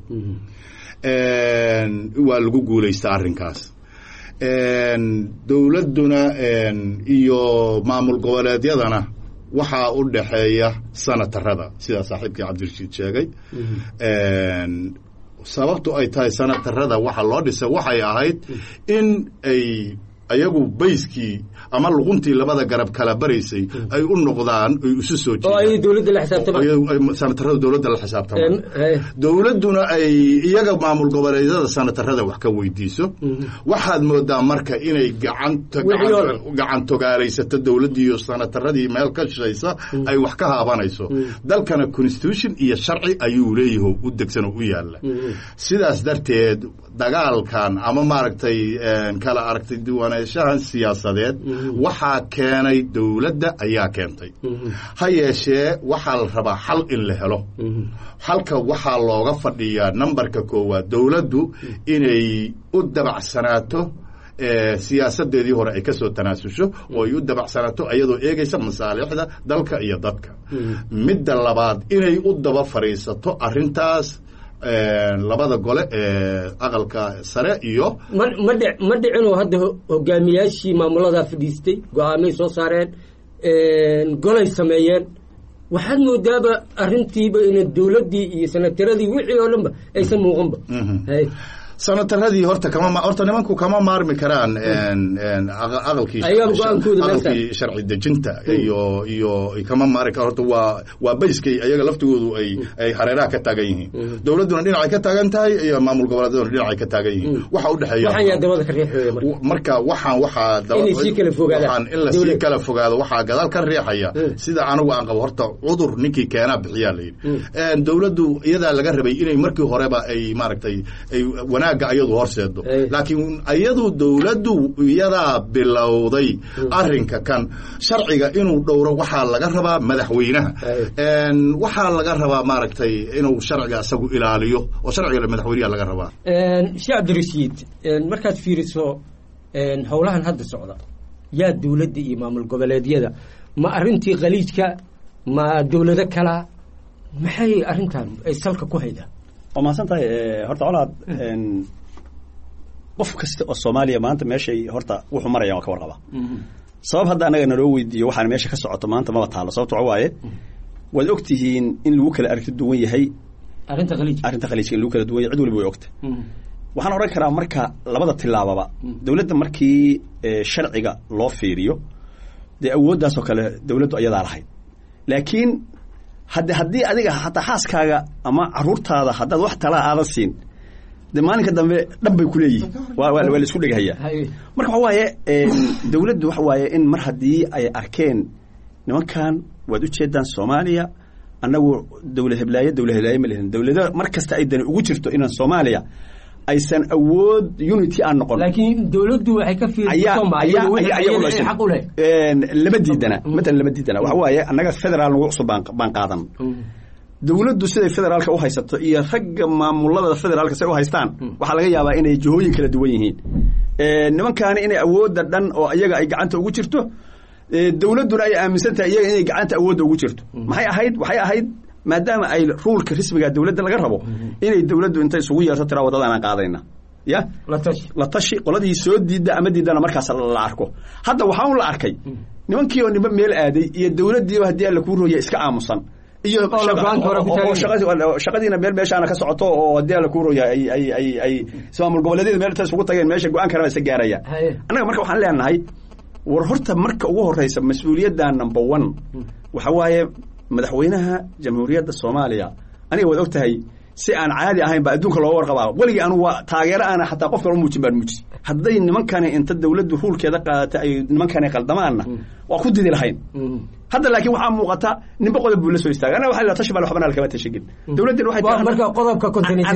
een waa lagu guuleystay arrinkaas een dawladduna een iyo maamul goboleedyadana waxa u dhaxeeya sanatarada sida saaxiibkii Cabdirashiid sheegay een sababtu ay tahay sanatarada waxa loo dhisay waxay ahayd in ay ayagu bayskii ama luquntii labada garab kala baraysay ay u noqdaan ay isu soo jeedaan oo ay dawladda la xisaabtamaan sanatarada dawladda la xisaabtamaan dawladduna ay iyaga maamul goboleedyada sanatarada wax ka weydiiso waxaad moodaa marka inay gacanta gacan togaaraysato dawladdii iyo sanataradii meel ka shaqeysa ay wax ka haabanayso dalkana constitution iyo sharci ayuu leeyahay u degsan oo u yaala sidaas darteed dagaalkan ama maaragtay kala aragtay diiwaan duwanaanshahan siyaasadeed waxaa keenay dowladda ayaa keentay ha yeeshee waxaa la rabaa xal in la helo xalka waxaa looga fadhiyaa nambarka koowaad dowladdu inay u dabacsanaato siyaasadeedii hore ay ka soo tanaasusho oo ay u dabacsanaato iyadoo eegaysa masaalixda dalka iyo dadka midda labaad inay u daba fadhiisato arrintaas labada gole ee aqalka sare iyo ma dhicinoo hadda hogaamiyaashii maamuladaa fadhiistay go-aamay soo saareen golay sameeyeen waxaad moodaaba arrintiiba ina dowladdii iyo sanataradii wixii oo dhanba aysan muuqanba sanataradii horta kama horta nimanku kama maarmi karaan aqalkii aqalkii sharci dejinta iyo iyo kama maarmi karaan horta waa waa bayskay ayaga laftigoodu ay ay hareeraha ka taagan yihiin dowladuna dhinacay ka taagan tahay iyo maamul goboleedyaduna dhinacay ka taagan yihiin waxa u dhaxeeya waxaan yaa dabada ka riixaya marka waxaan waxaa waxaan in la sii kala fogaado waxaa gadaal ka riixaya sida anigu aan qabo horta cudur ninkii keena bixiyaa la yidhi dowladdu iyadaa laga rabay inay markii horeba ay maaragtay ay ayadu horseedo laakiin ayadu dowladdu iyadaa bilowday arrinka kan sharciga inuu dhowro waxaa laga rabaa madaxweynaha waxaa laga rabaa maaragtay inuu sharciga isagu ilaaliyo oo sharciga madaxweynaha laga rabaa sheekh Cabdirashiid markaad fiiriso howlahan hadda socda yaa dowladda iyo maamul goboleedyada ma arrintii qaliijka ma dowlado kala maxay arrintan ay salka ku haydaa waa mahadsantahay horta colaad qof kasta oo Soomaaliya maanta meeshay horta wuxuu maraya waa ka warqaba sabab hadda anaga naloo weydiiyo waxaan meesha ka socoto maanta ma taalo sababtu waxa waaye waad ogtihiin in lagu kala aragti duwan yahay arrinta qaliij arrinta qaliijka lagu kala duwan yahay cid walba way ogtay waxaan oran karaa marka labada tilaababa dawladda markii sharciga loo fiiriyo de awooddaas oo kale dawladdu ayadaa lahayd laakiin hadda haddii adiga hataa xaaskaaga ama caruurtaada haddaad wax talaa aadan siin de maalinka dambe dhab bay ku leeyihiin waa waa la isku dhegahaya marka waxa waaye dawladdu waxa waaye in mar haddii ay arkeen nimankan waad u jeedaan Soomaaliya annagu dawlad heblaaye dawlad heblaaye ma lehin dawladda mar kasta ay dan ugu jirto inaan Soomaaliya aysan awood unity aan noqon laakiin dawladdu waxay ka fiirsato Soomaaliya xaq u leh een laba diidana mid laba diidana waxa waaye annaga federal nagu cusub baan qaadan dawladdu siday federaalka u haysato iyo ragga maamulada federaalka say u haystaan waxa laga yaabaa inay jihooyin kala duwan yihiin ee nimankaani inay awoodda dhan oo iyaga ay gacanta ugu jirto ee dawladduna ay aaminsan tahay iyaga inay gacanta awoodda ugu jirto maxay ahayd waxay ahayd maadaama ay rulka rismiga dawladda laga rabo inay dawladdu intay isugu yeerto tira wadada aan qaadayna ya la tashi la tashi qoladii soo diida ama diidana markaas la arko hadda waxaan la arkay nimankii oo niman meel aaday iyo dawladdii hadii alla ku rooyay iska aamusan iyo shaqadiina meel meeshaana ka socoto oo hadii alla ku rooyay ay ay ay ay maamul goboleedyada meel taas ugu tageen meesha go'aan karana isa gaaraya anaga marka waxaan leenahay war horta marka ugu horeysa mas'uuliyadda number one waxa waaye madaxweynaha jamhuuriyadda Soomaaliya aniga wad ogtahay si aan caadi ahayn ba adduunka loo warqabaa waligi anu waa taageero aan xataa qof kale u muujin baan muujin hadday nimankan inta dawladdu rulkeeda qaadatay ay nimankan qaldamaana waa ku didi lahayn hadda laakiin waxa muuqata ninba qodob buu la soo istaagay ana waxa la tashbal waxbana la kama tashigin dawladdu waxay tahay marka qodobka kontinent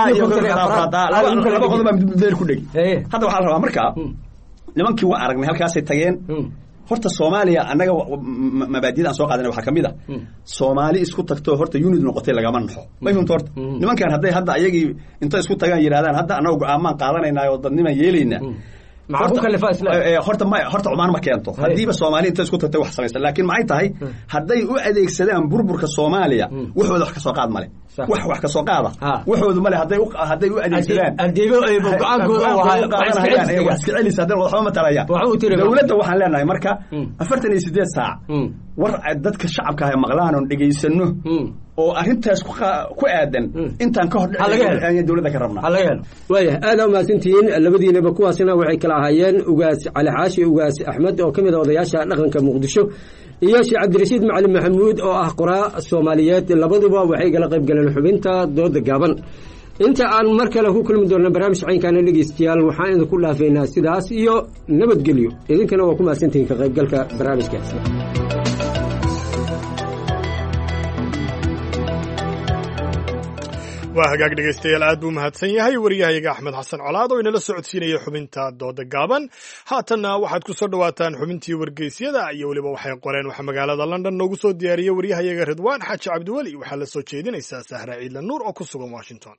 laba qodob baan meel ku dhig hadda waxa la rabaa marka nimankii waa aragnay halkaas ay tageen horta Soomaaliya anaga mabaadiida aan soo qaadanay waxa kamid ah Soomaali isku tagto horta unit noqotay laga manxo ma fahmto horta nimankan hadday hadda ayagii inta isku tagaan yiraahdaan hadda anagu go'aamaan qaadanaynaa oo dadnimo yeelayna معقول كلفة إسلام horta ma horta Oman ma keento hadiiba Soomaaliya inta isku tagtay wax sameeyay laakiin maxay tahay haday u adeegsadaan burburka Soomaaliya waxooda wax ka soo qaad male wax wax ka soo qaada waxooda male haday haday u adeegsadaan adeego ay go'aankooda waxa wax ka celis hadan waxa ma taraya dawladda waxaan leenahay marka afartan iyo siddeed saac war dadka shacabka ay maqlaan oo dhageysano oo arintaas ku aadan intaan ka hor dhacay dawladda ka rabnaa waaya aad ma sintiin labadiinaba kuwaasina waxay kala ahaayeen ugaas Cali Xaashi ugaas Axmed oo kamid ah odayaasha dhaqanka Muqdisho iyo Sheekh Cabdirashiid Macalin Maxamuud oo ah qoraa Soomaaliyeed labaduba waxay kala qayb galeen xubinta dooda gaaban inta aan mar kale ku kulmi doona barnaamij caynkan dhageystayaal waxaan idinku dhaafeynaa sidaas iyo nabadgelyo idinkana waa ku maasantiin ka qaybgalka barnaamijkaas waa hagaag dhegaystayaal aad buu mahadsan yahay wariyahayaga axmed xasan colaad oo inala socodsiinaya xubinta dooda gaaban haatanna waxaad ku soo dhowaataan xubintii wargeysyada iyo weliba waxay qoreen waxa magaalada london noogu soo diyaariyey wariyahayaga ridwaan xaaji cabdiweli waxaa la soo jeedinaysaa sahra ciidla nuur oo ku sugan washington.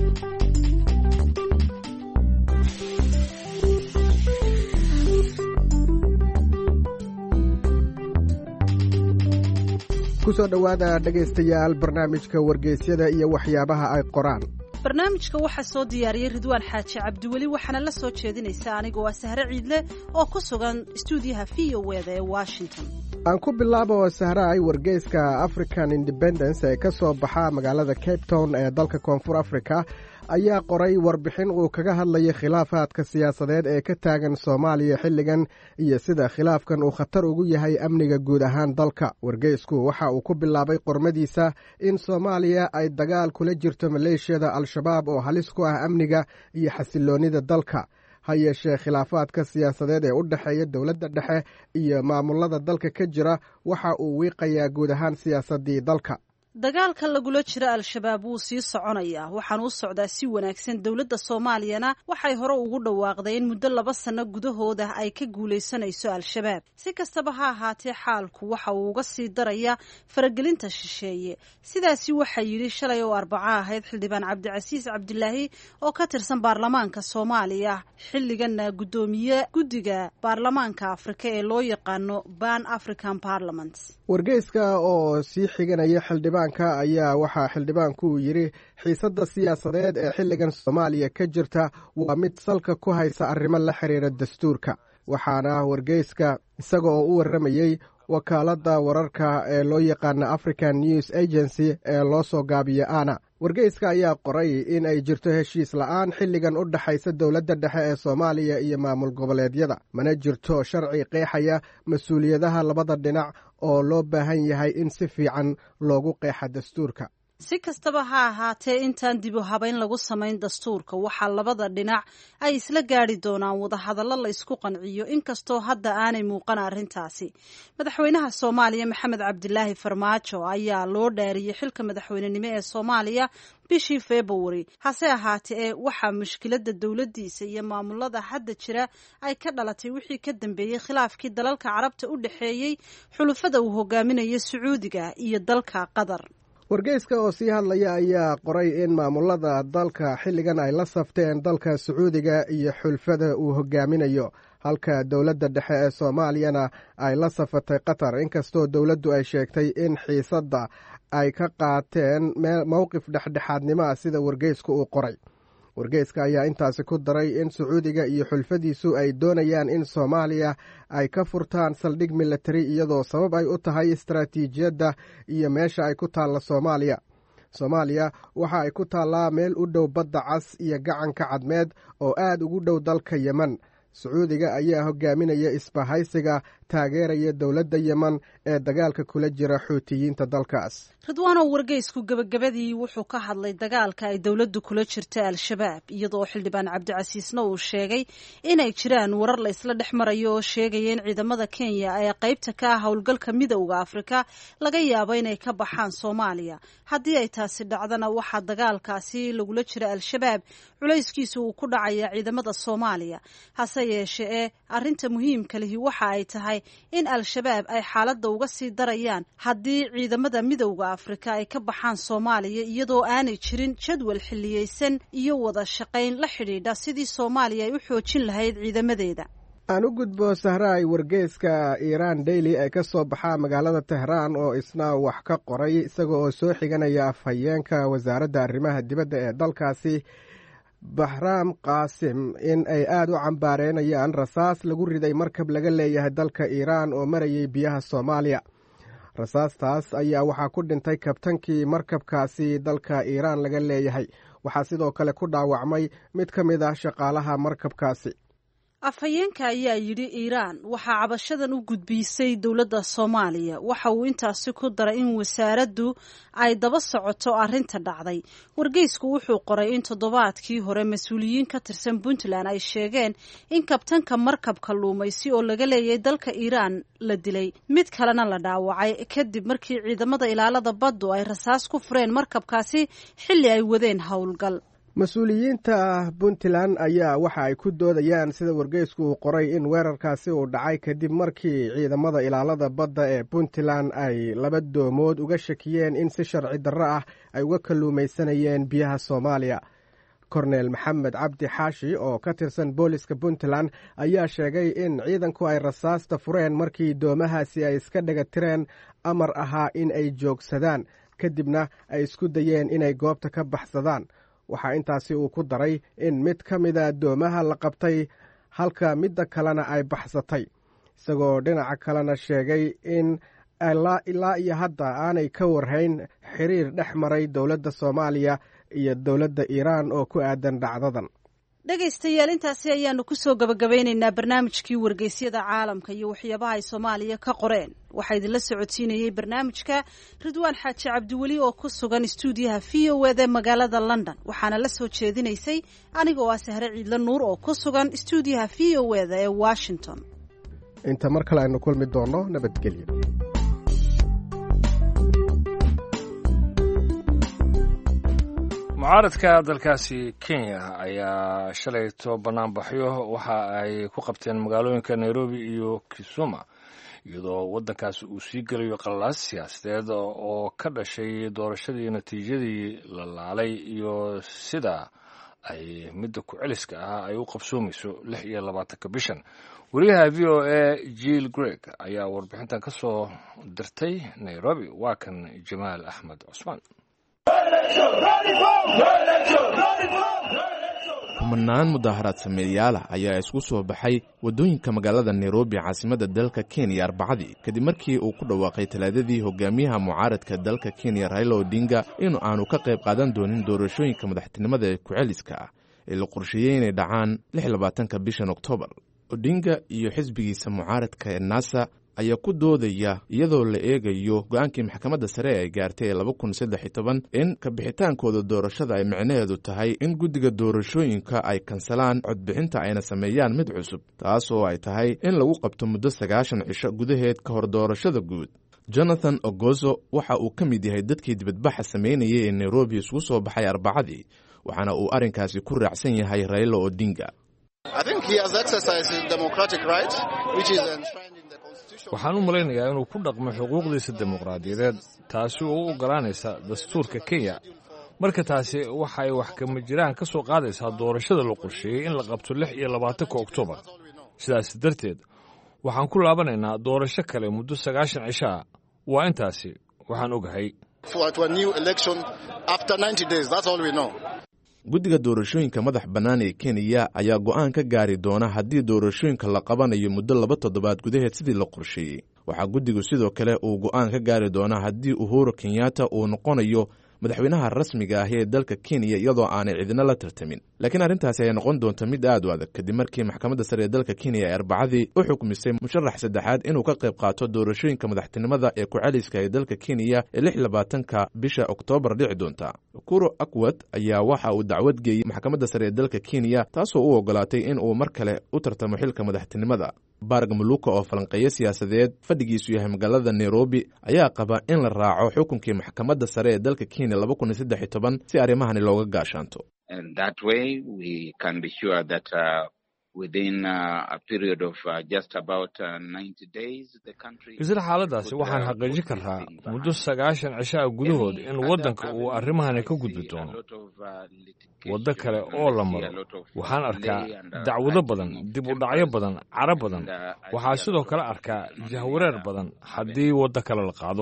kusoo dhowaada dhegaystayaal barnaamijka wargeysyada iyo waxyaabaha ay qoraan. barnaamijka waxaa soo diyaariyey ridwaan xaaji cabdiweli waxaana la soo jeedinaysa anigoo waa sahre ciidle oo ku sugan stuudiyaha v o e da ee washington. aan ku bilaabo sahraay wargeyska African Independence ee ka soo baxa magaalada Cape Town ee dalka Koonfur Afrika ayaa qoray warbixin uu kaga hadlayay khilaafaadka siyaasadeed ee ka taagan Soomaaliya xilligan iyo sida khilaafkan uu khatar ugu yahay amniga guud ahaan dalka. wargeysku waxa uu ku bilaabay qormadiisa in Soomaaliya ay dagaal kula jirto maleeshiyada Al-Shabaab oo halis ku ah amniga iyo xasiloonida dalka. ha yeeshee khilaafaadka siyaasadeed ee u dhexeeya dowladda dhexe iyo maamulada dalka ka jira waxa uu wiiqayaa guud ahaan siyaasaddii dalka. dagaalka lagula jiro al-shabaab wuu sii soconayaa waxaana u socdaa si wanaagsan. dowladda soomaaliyana waxay hore ugu dhawaaqday in muddo laba sanno gudahooda ay ka guulaysanayso al-shabaab. si kastaba ha ahaatee xaalku waxa uu uga sii daraya faragelinta shisheeye. sidaasi waxaa yidhi shalay oo arbaco ahayd xildhibaan cabdicasiis cabdilaahi oo ka tirsan baarlamaanka soomaaliya xilligana guddoomiye guddiga baarlamaanka afrika ee loo yaqaano ban african parliament. wargeyska oo sii xiganaya xildhibaan ayaa waxaa xildhibaanku uu yidhi xiisadda siyaasadeed ee xilligan Soomaaliya ka jirta waa mid salka ku haysa arrimo la xiriira dastuurka. waxaana wargeyska isaga oo u waramayey wakaaladda wararka ee loo yaqaana African News Agency ee loo soo gaabiyo ana. wargeyska ayaa qoray in ay jirto heshiis la'aan xilligan u dhaxaysa dowladda dhexe ee Soomaaliya iyo maamul goboleedyada, mana jirto sharci qeexaya mas-uuliyadaha labada dhinac oo loo baahan yahay in si fiican loogu qeexa dastuurka. si kastaba ha ahaatee intaan dib u habayn lagu samayn dastuurka waxaa labada dhinac ay isla gaadhi doonaan wadahadallo la isku qanciyo inkastoo hadda aanay muuqan arrintaasi. madaxweynaha Soomaaliya Maxamed Cabdilaahi Farmaajo ayaa loo dhaariyey xilka madaxweynenimo ee Soomaaliya bishii February. hase ahaatee waxaa mushkiladda dowladdiisa iyo maamulada hadda jira ay ka dhalatay wixii ka dambeeyey khilaafkii dalalka carabta u dhexeeyey xulufada uu hogaaminayo Sacuudiga iyo dalka Qatar. wargeyska oo sii hadlaya ayaa qoray in maamulada dalka xilligan ay la safteen dalka Sacuudiga iyo xulfada uu hogaaminayo, halka dowladda dhexe ee Soomaaliyana ay la safatay Qatar, inkastoo dowladdu ay sheegtay in xiisadda ay ka qaateen mowqif dhexdhexaadnimo ah sida wargeysku uu qoray. wargeyska ayaa intaasi ku daray in Sacuudiga iyo xulfadiisu ay doonayaan in Soomaaliya ay ka furtaan saldhig military iyadoo sabab ay u tahay istaraatiijiyadda iyo meesha ay ku taalla Soomaaliya. Soomaaliya waxa ay ku taallaa meel u dhow badda cas iyo gacanka cadmeed oo aad ugu dhow dalka Yemen. Sacuudiga ayaa hogaaminaya isbahaysiga taageeraya dowladda Yemen ee dagaalka kula jira xuutiyiinta dalkaas. ridwaan oo wargeysku gabagabadii wuxuu ka hadlay dagaalka ay dowladdu kula jirta al-shabaab iyadoo xildhibaan cabdicasiisna uu sheegay inay jiraan warar la isla dhex marayo oo sheegaya in ciidamada Kenya ay qaybta ka ah howlgalka midowga Afrika laga yaabo inay ka baxaan Soomaaliya. haddii ay taasi dhacdana waxaa dagaalkaasi lagula jira al-shabaab culayskiisu uu ku dhacaya ciidamada Soomaaliya. hase yeeshee arrinta muhiimka lihi waxa ay tahay in al-shabaab ay xaaladda uga sii darayaan haddii ciidamada midowga Afrika ay ka baxaan Soomaaliya iyadoo aanay jirin jadwal xilliyeysan iyo wada shaqayn la xidhiidha sidii Soomaaliya ay u xoojin lahayd ciidamadeeda. aan u gudbo sahraay wargeyska Iran Daily ee ka soo baxa magaalada Tehran oo isna wax ka qoray isaga oo soo xiganaya afhayeenka wasaaradda arrimaha dibadda ee dalkaasi Bahram Qaasim in ay aad u cambaareenayaan rasaas lagu riday markab laga leeyahay dalka Iran oo marayay biyaha Soomaaliya. rasaastaas ayaa waxaa ku dhintay kabtankii markabkaasi dalka Iran laga leeyahay. waxaa sidoo kale ku dhaawacmay mid ka mid ah shaqaalaha markabkaasi. afhayeenka ayaa yidhi iiraan waxaa cabashadan u gudbiisay dowladda soomaaliya waxa uu intaasi ku daray in wasaaraddu ay daba socoto arrinta dhacday. wargeysku wuxuu qoray in toddobaadkii hore mas-uuliyiin ka tirsan puntland ay sheegeen in kabtanka markabka luumaysi oo laga leeyay dalka iiraan la dilay, mid kalena la dhaawacay kadib markii ciidamada ilaalada baddu ay rasaas ku fureen markabkaasi xilli ay wadeen howlgal. mas-uuliyiinta puntland ayaa waxa ay ku doodayaan sida wargeysku uu qoray in weerarkaasi uu dhacay kadib markii ciidamada ilaalada badda ee puntland ay laba doomood uga shakiyeen in si sharci darro ah ay uga kalluumaysanayeen biyaha soomaaliya. korneel maxamed cabdi xaashi oo ka tirsan booliska puntland ayaa sheegay in ciidanku ay rasaasta fureen markii doomahaasi ay iska dhaga tireen amar ahaa in ay joogsadaan, kadibna ay isku dayeen inay goobta ka baxsadaan. waxaa intaasi uu ku daray in mid ka mida doomaha la qabtay halka midda kalena ay baxsatay, isagoo dhinaca kalena sheegay in ilaa iyo hadda aanay ka warhayn xiriir dhex maray dowladda soomaaliya iyo dowladda iiraan oo ku aadan dhacdadan. dhegaystayaal intaasi ayaanu kusoo gabagabeynaynaa barnaamijkii wargeysyada caalamka iyo waxyaabaha ay soomaaliya ka qoreen. waxaa idinla socodsiinayey barnaamijka ridwaan xaaji cabdiweli oo ku sugan istuudiyaha v o eda magaalada london, waxaana la soo jeedinaysay anigoo ah sahre ciidla nuur oo ku sugan istuudiyaha v o eda ee washington. inta mar kale aynu kulmi doonno nabadgelyo. mucaaradka dalkaasi kenya ayaa shalayto banaanbaxyo waxa ay ku qabteen magaalooyinka nairobi iyo kisumu, iyadoo waddankaasi uu sii gelayo qallaas siyaasadeed oo ka dhashay doorashadii natiijadii la laalay iyo sida ay midda ku-celiska ah ay u qabsoomayso lix iyo labaatanka bishan. wariyaha v o a jill greg ayaa warbixintan ka soo dirtay nairobi. waa kan jamaal axmed cusmaan. kumanaan mudaaharaad sameeyayaala ayaa isku soo baxay waddooyinka magaalada nairobi caasimadda dalka kenya arbacadii kadib markii uu ku dhawaaqay talaadadii hogaamiyaha mucaaradka dalka kenya raila odinga in aanu ka qayb qaadan doonin doorashooyinka madaxtinimada ee ku-celiska ah ee la qorsheeyey inay dhacaan lix iyo labaatanka bishan oktoobar. odinga iyo xisbigiisa mucaaradka ee nasa ayaa ku doodaya iyadoo la eegayo go-aankii maxkamadda sare ay gaartay ee laba kun saddex iyo toban in kabixitaankooda doorashada ay micnaheedu tahay in guddiga doorashooyinka ay kansalaan codbixinta ayna sameeyaan mid cusub, taas oo ay tahay in lagu qabto muddo sagaashan cisho gudaheed ka hor doorashada guud. jonathan ogozo waxa uu ka mid yahay dadkii dibadbaxa sameynayay ee nairobi isugu soo baxay arbacadii, waxaana uu arrinkaasi ku raacsan yahay raila odinga. waxaan u malaynayaa inuu ku dhaqmo xuquuqdiisa dimuqraadiyadeed, taasi oo u oggolaanaysa dastuurka kenya. marka taasi waxay wax kama jiraan ka soo qaadaysaa doorashada la qorsheeyey in la qabto lix iyo labaatanka oktoobar. sidaas darteed waxaan ku laabanaynaa doorasho kale muddo sagaashan cisho ah. waa intaasi waxaan ogahay. guddiga doorashooyinka madax bannaan ee kenya ayaa go'aan ka gaari doona haddii doorashooyinka la qabanayo muddo laba toddobaad gudaheed sidii la qorsheeyey. waxaa guddigu sidoo kale uu go'aan ka gaari doonaa haddii uhuru kenyatta uu noqonayo madaxweynaha rasmiga ah ee dalka kenya iyadoo aanay cidina la tartamin. laakiin arrintaasi ayaa noqon doonta mid aad u adag kadib markii maxkamadda sare ee dalka kenya ay arbacadii u xukmisay musharax saddexaad inuu ka qayb qaato doorashooyinka madaxtinimada ee ku-celiska ee dalka kenya ee lix iyo labaatanka bisha oktoobar dhici doonta. ukuru akwad ayaa waxa uu dacwad geeyey maxkamadda sare ee dalka kenya, taasoo u ogolaatay in uu mar kale u tartamo xilka madaxtinimada. barg muluka oo falanqeeyo siyaasadeed fadhigiisu yahay magaalada nairobi ayaa qaba in la raaco xukunkii maxkamadda sare ee dalka kenya laba kun iyo saddex iyo toban si arrimahani looga gaashaanto. isla xaaladaasi waxaan xaqiijin karraa muddo sagaashan cisho ah gudahood in waddanka uu arrimahani ka gudbi doono waddo kale oo la maro. waxaan arkaa dacwado badan, dib u dhacyo badan, caro badan. waxaa sidoo kale arkaa jahwareer badan haddii waddo kale la qaado.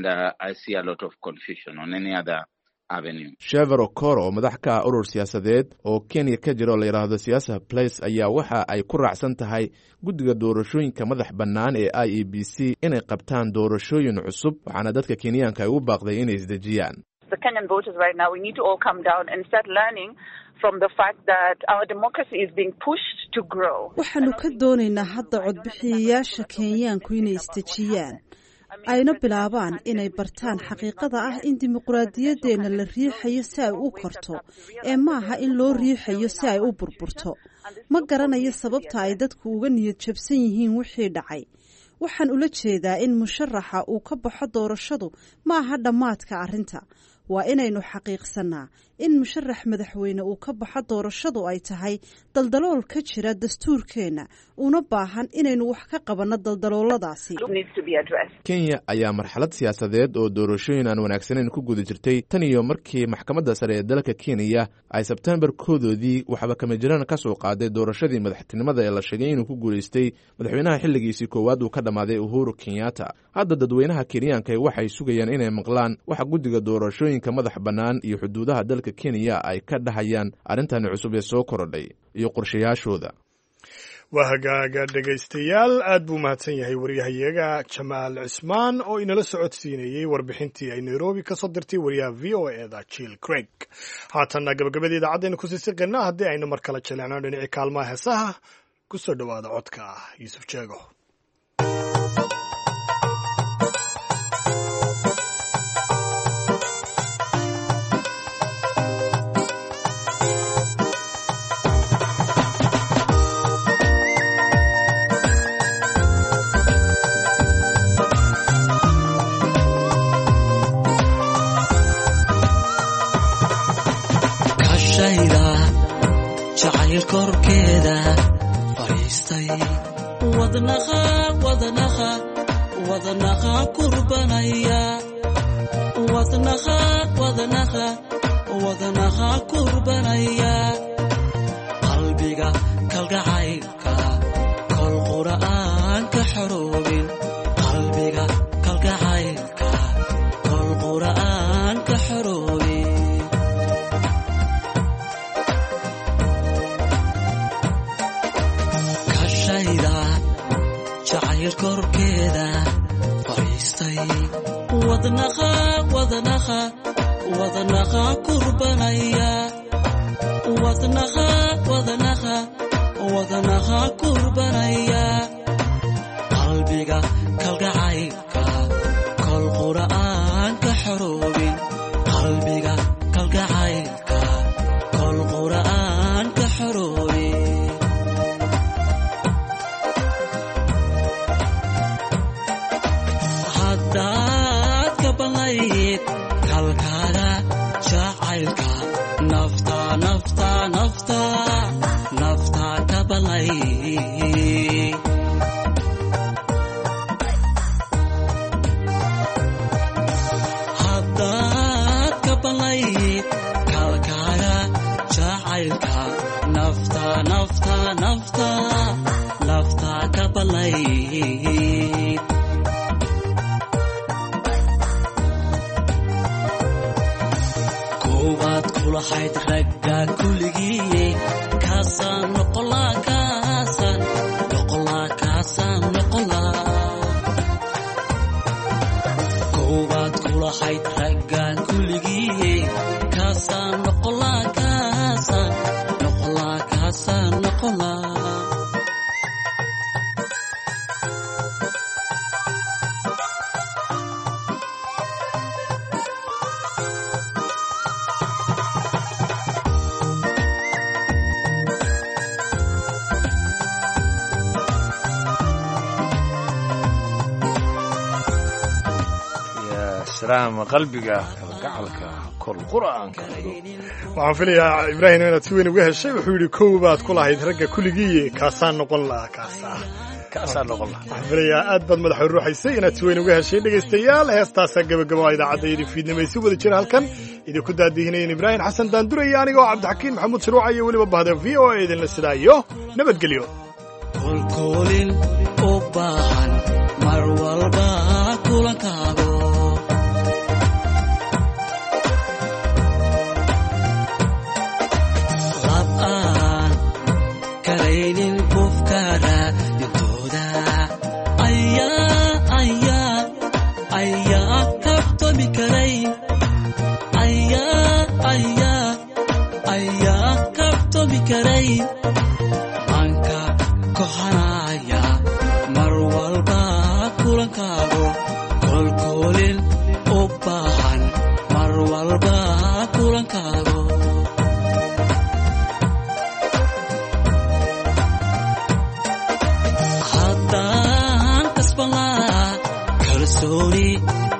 shever okoro oo madax ka ah urur siyaasadeed oo kenya ka jira oo la yidhaahdo siyaasa place ayaa waxa ay ku raacsan tahay guddiga doorashooyinka madax bannaan ee i e b c inay qabtaan doorashooyin cusub, waxaana dadka kenyaanka ay u baaqday inay isdejiyaan. the Kenyan voters right now, we need to all come down and start learning from the fact that our democracy is being pushed to grow. waxaanu ka doonaynaa hadda codbixiyayaasha Kenyaanku inay istejiyaan ayna bilaabaan inay bartaan xaqiiqada ah in dimuqraadiyadeena la riixayo si ay u korto ee maaha in loo riixayo si ay u burburto. ma garanayo sababta ay dadku uga niyad jabsan yihiin wixii dhacay. waxaan ula jeedaa in musharaxa uu ka baxo doorashadu maaha dhammaadka arrinta. waa inaynu xaqiiqsanaa in musharax madaxweyne uu ka baxo doorashadu ay tahay daldalool ka jira dastuurkeena una baahan inaynu wax ka qabanno daldalooladaasi. kenya ayaa marxalad siyaasadeed oo doorashooyin aan wanaagsaneyn ku guda jirtay tan iyo markii maxkamadda sare ee dalka kenya ay sebtembar koodoodii waxba kama jiraan ka soo qaaday doorashadii madaxtinimada ee la sheegay inuu ku guulaystay madaxweynaha xilligiisii koowaad uu ka dhammaaday uhuru kenyatta. hadda dadweynaha kenyaanka waxay sugayaan inay maqlaan waxa guddiga doorashooyinka madax bannaan iyo xuduudaha dalka kenya ay ka dhahayaan arrintani cusub ee soo korodhay iyo qorshayaashooda. waa hagaaga dhegaystayaal aad buu mahadsan yahay waryahayaga jamaal cismaan oo inala socodsiinayey warbixintii ay nairobi ka soo dirtay wariyaha v o eda jill craig. haatanna gabagabada idaacaddeena kusii siqinaa haddii aynu mar kale jaleecno dhinacii kaalmaha heesaha ku soo dhowaada codka yuusuf jeego. jacayl korkeeda fariistay wadnaqa wadnaqa wadnaqa kurbanaya wadnaqa wadnaqa wadnaqa kurbanaya qalbiga kalgacaylka kol qura'aan ka xoroobin qalbiga kalgacaylka kol qura'aan ka xoroobin jacayl korkeeda fariistay wadnaqa wadnaqa wadnaqa kurbanaya wadnaqa wadnaqa wadnaqa kurbanaya qalbiga kalgacaylka kol qura'aan ka xoroobin qalbiga kalgacaylka kol qura'aan ka xoroobin kalkaada jacaylka nafta nafta nafta nafta ka balay haddaad ka balay kalkaada jacaylka nafta nafta nafta nafta ka balay kulahayd ragga kuligii kaasaan noqolaa kaasaan noqolaa kaasaan noqolaa koowaad kulahayd ragga kuligii kaasaan noqolaa kaasaan noqolaa kaasaan noqolaa qalbiga kalgacalka kol qur'aanka waxaan filayaa ibraahim inaad si weyn uga heshay. wuxuu yidhi kow baad ku lahayd ragga kuligii kaasaan noqon lahaa kaasaa kaasaa noqon lahaa. waxaan filayaa aad baad madaxa ruuxaysay inaad si weyn uga heshay. dhegaystayaal heestaasaa gabagaba idaacaddaydii fiidnimay si wada jira halkan idinku daadihinayeen ibraahim xasan daanduraya anigoo cabdixakiin maxamuud sharuuca iyo weliba bahda v o a idinla sidaa iyo nabadgelyo. kolkoolin u baahan mar walba kulankaago kalsooni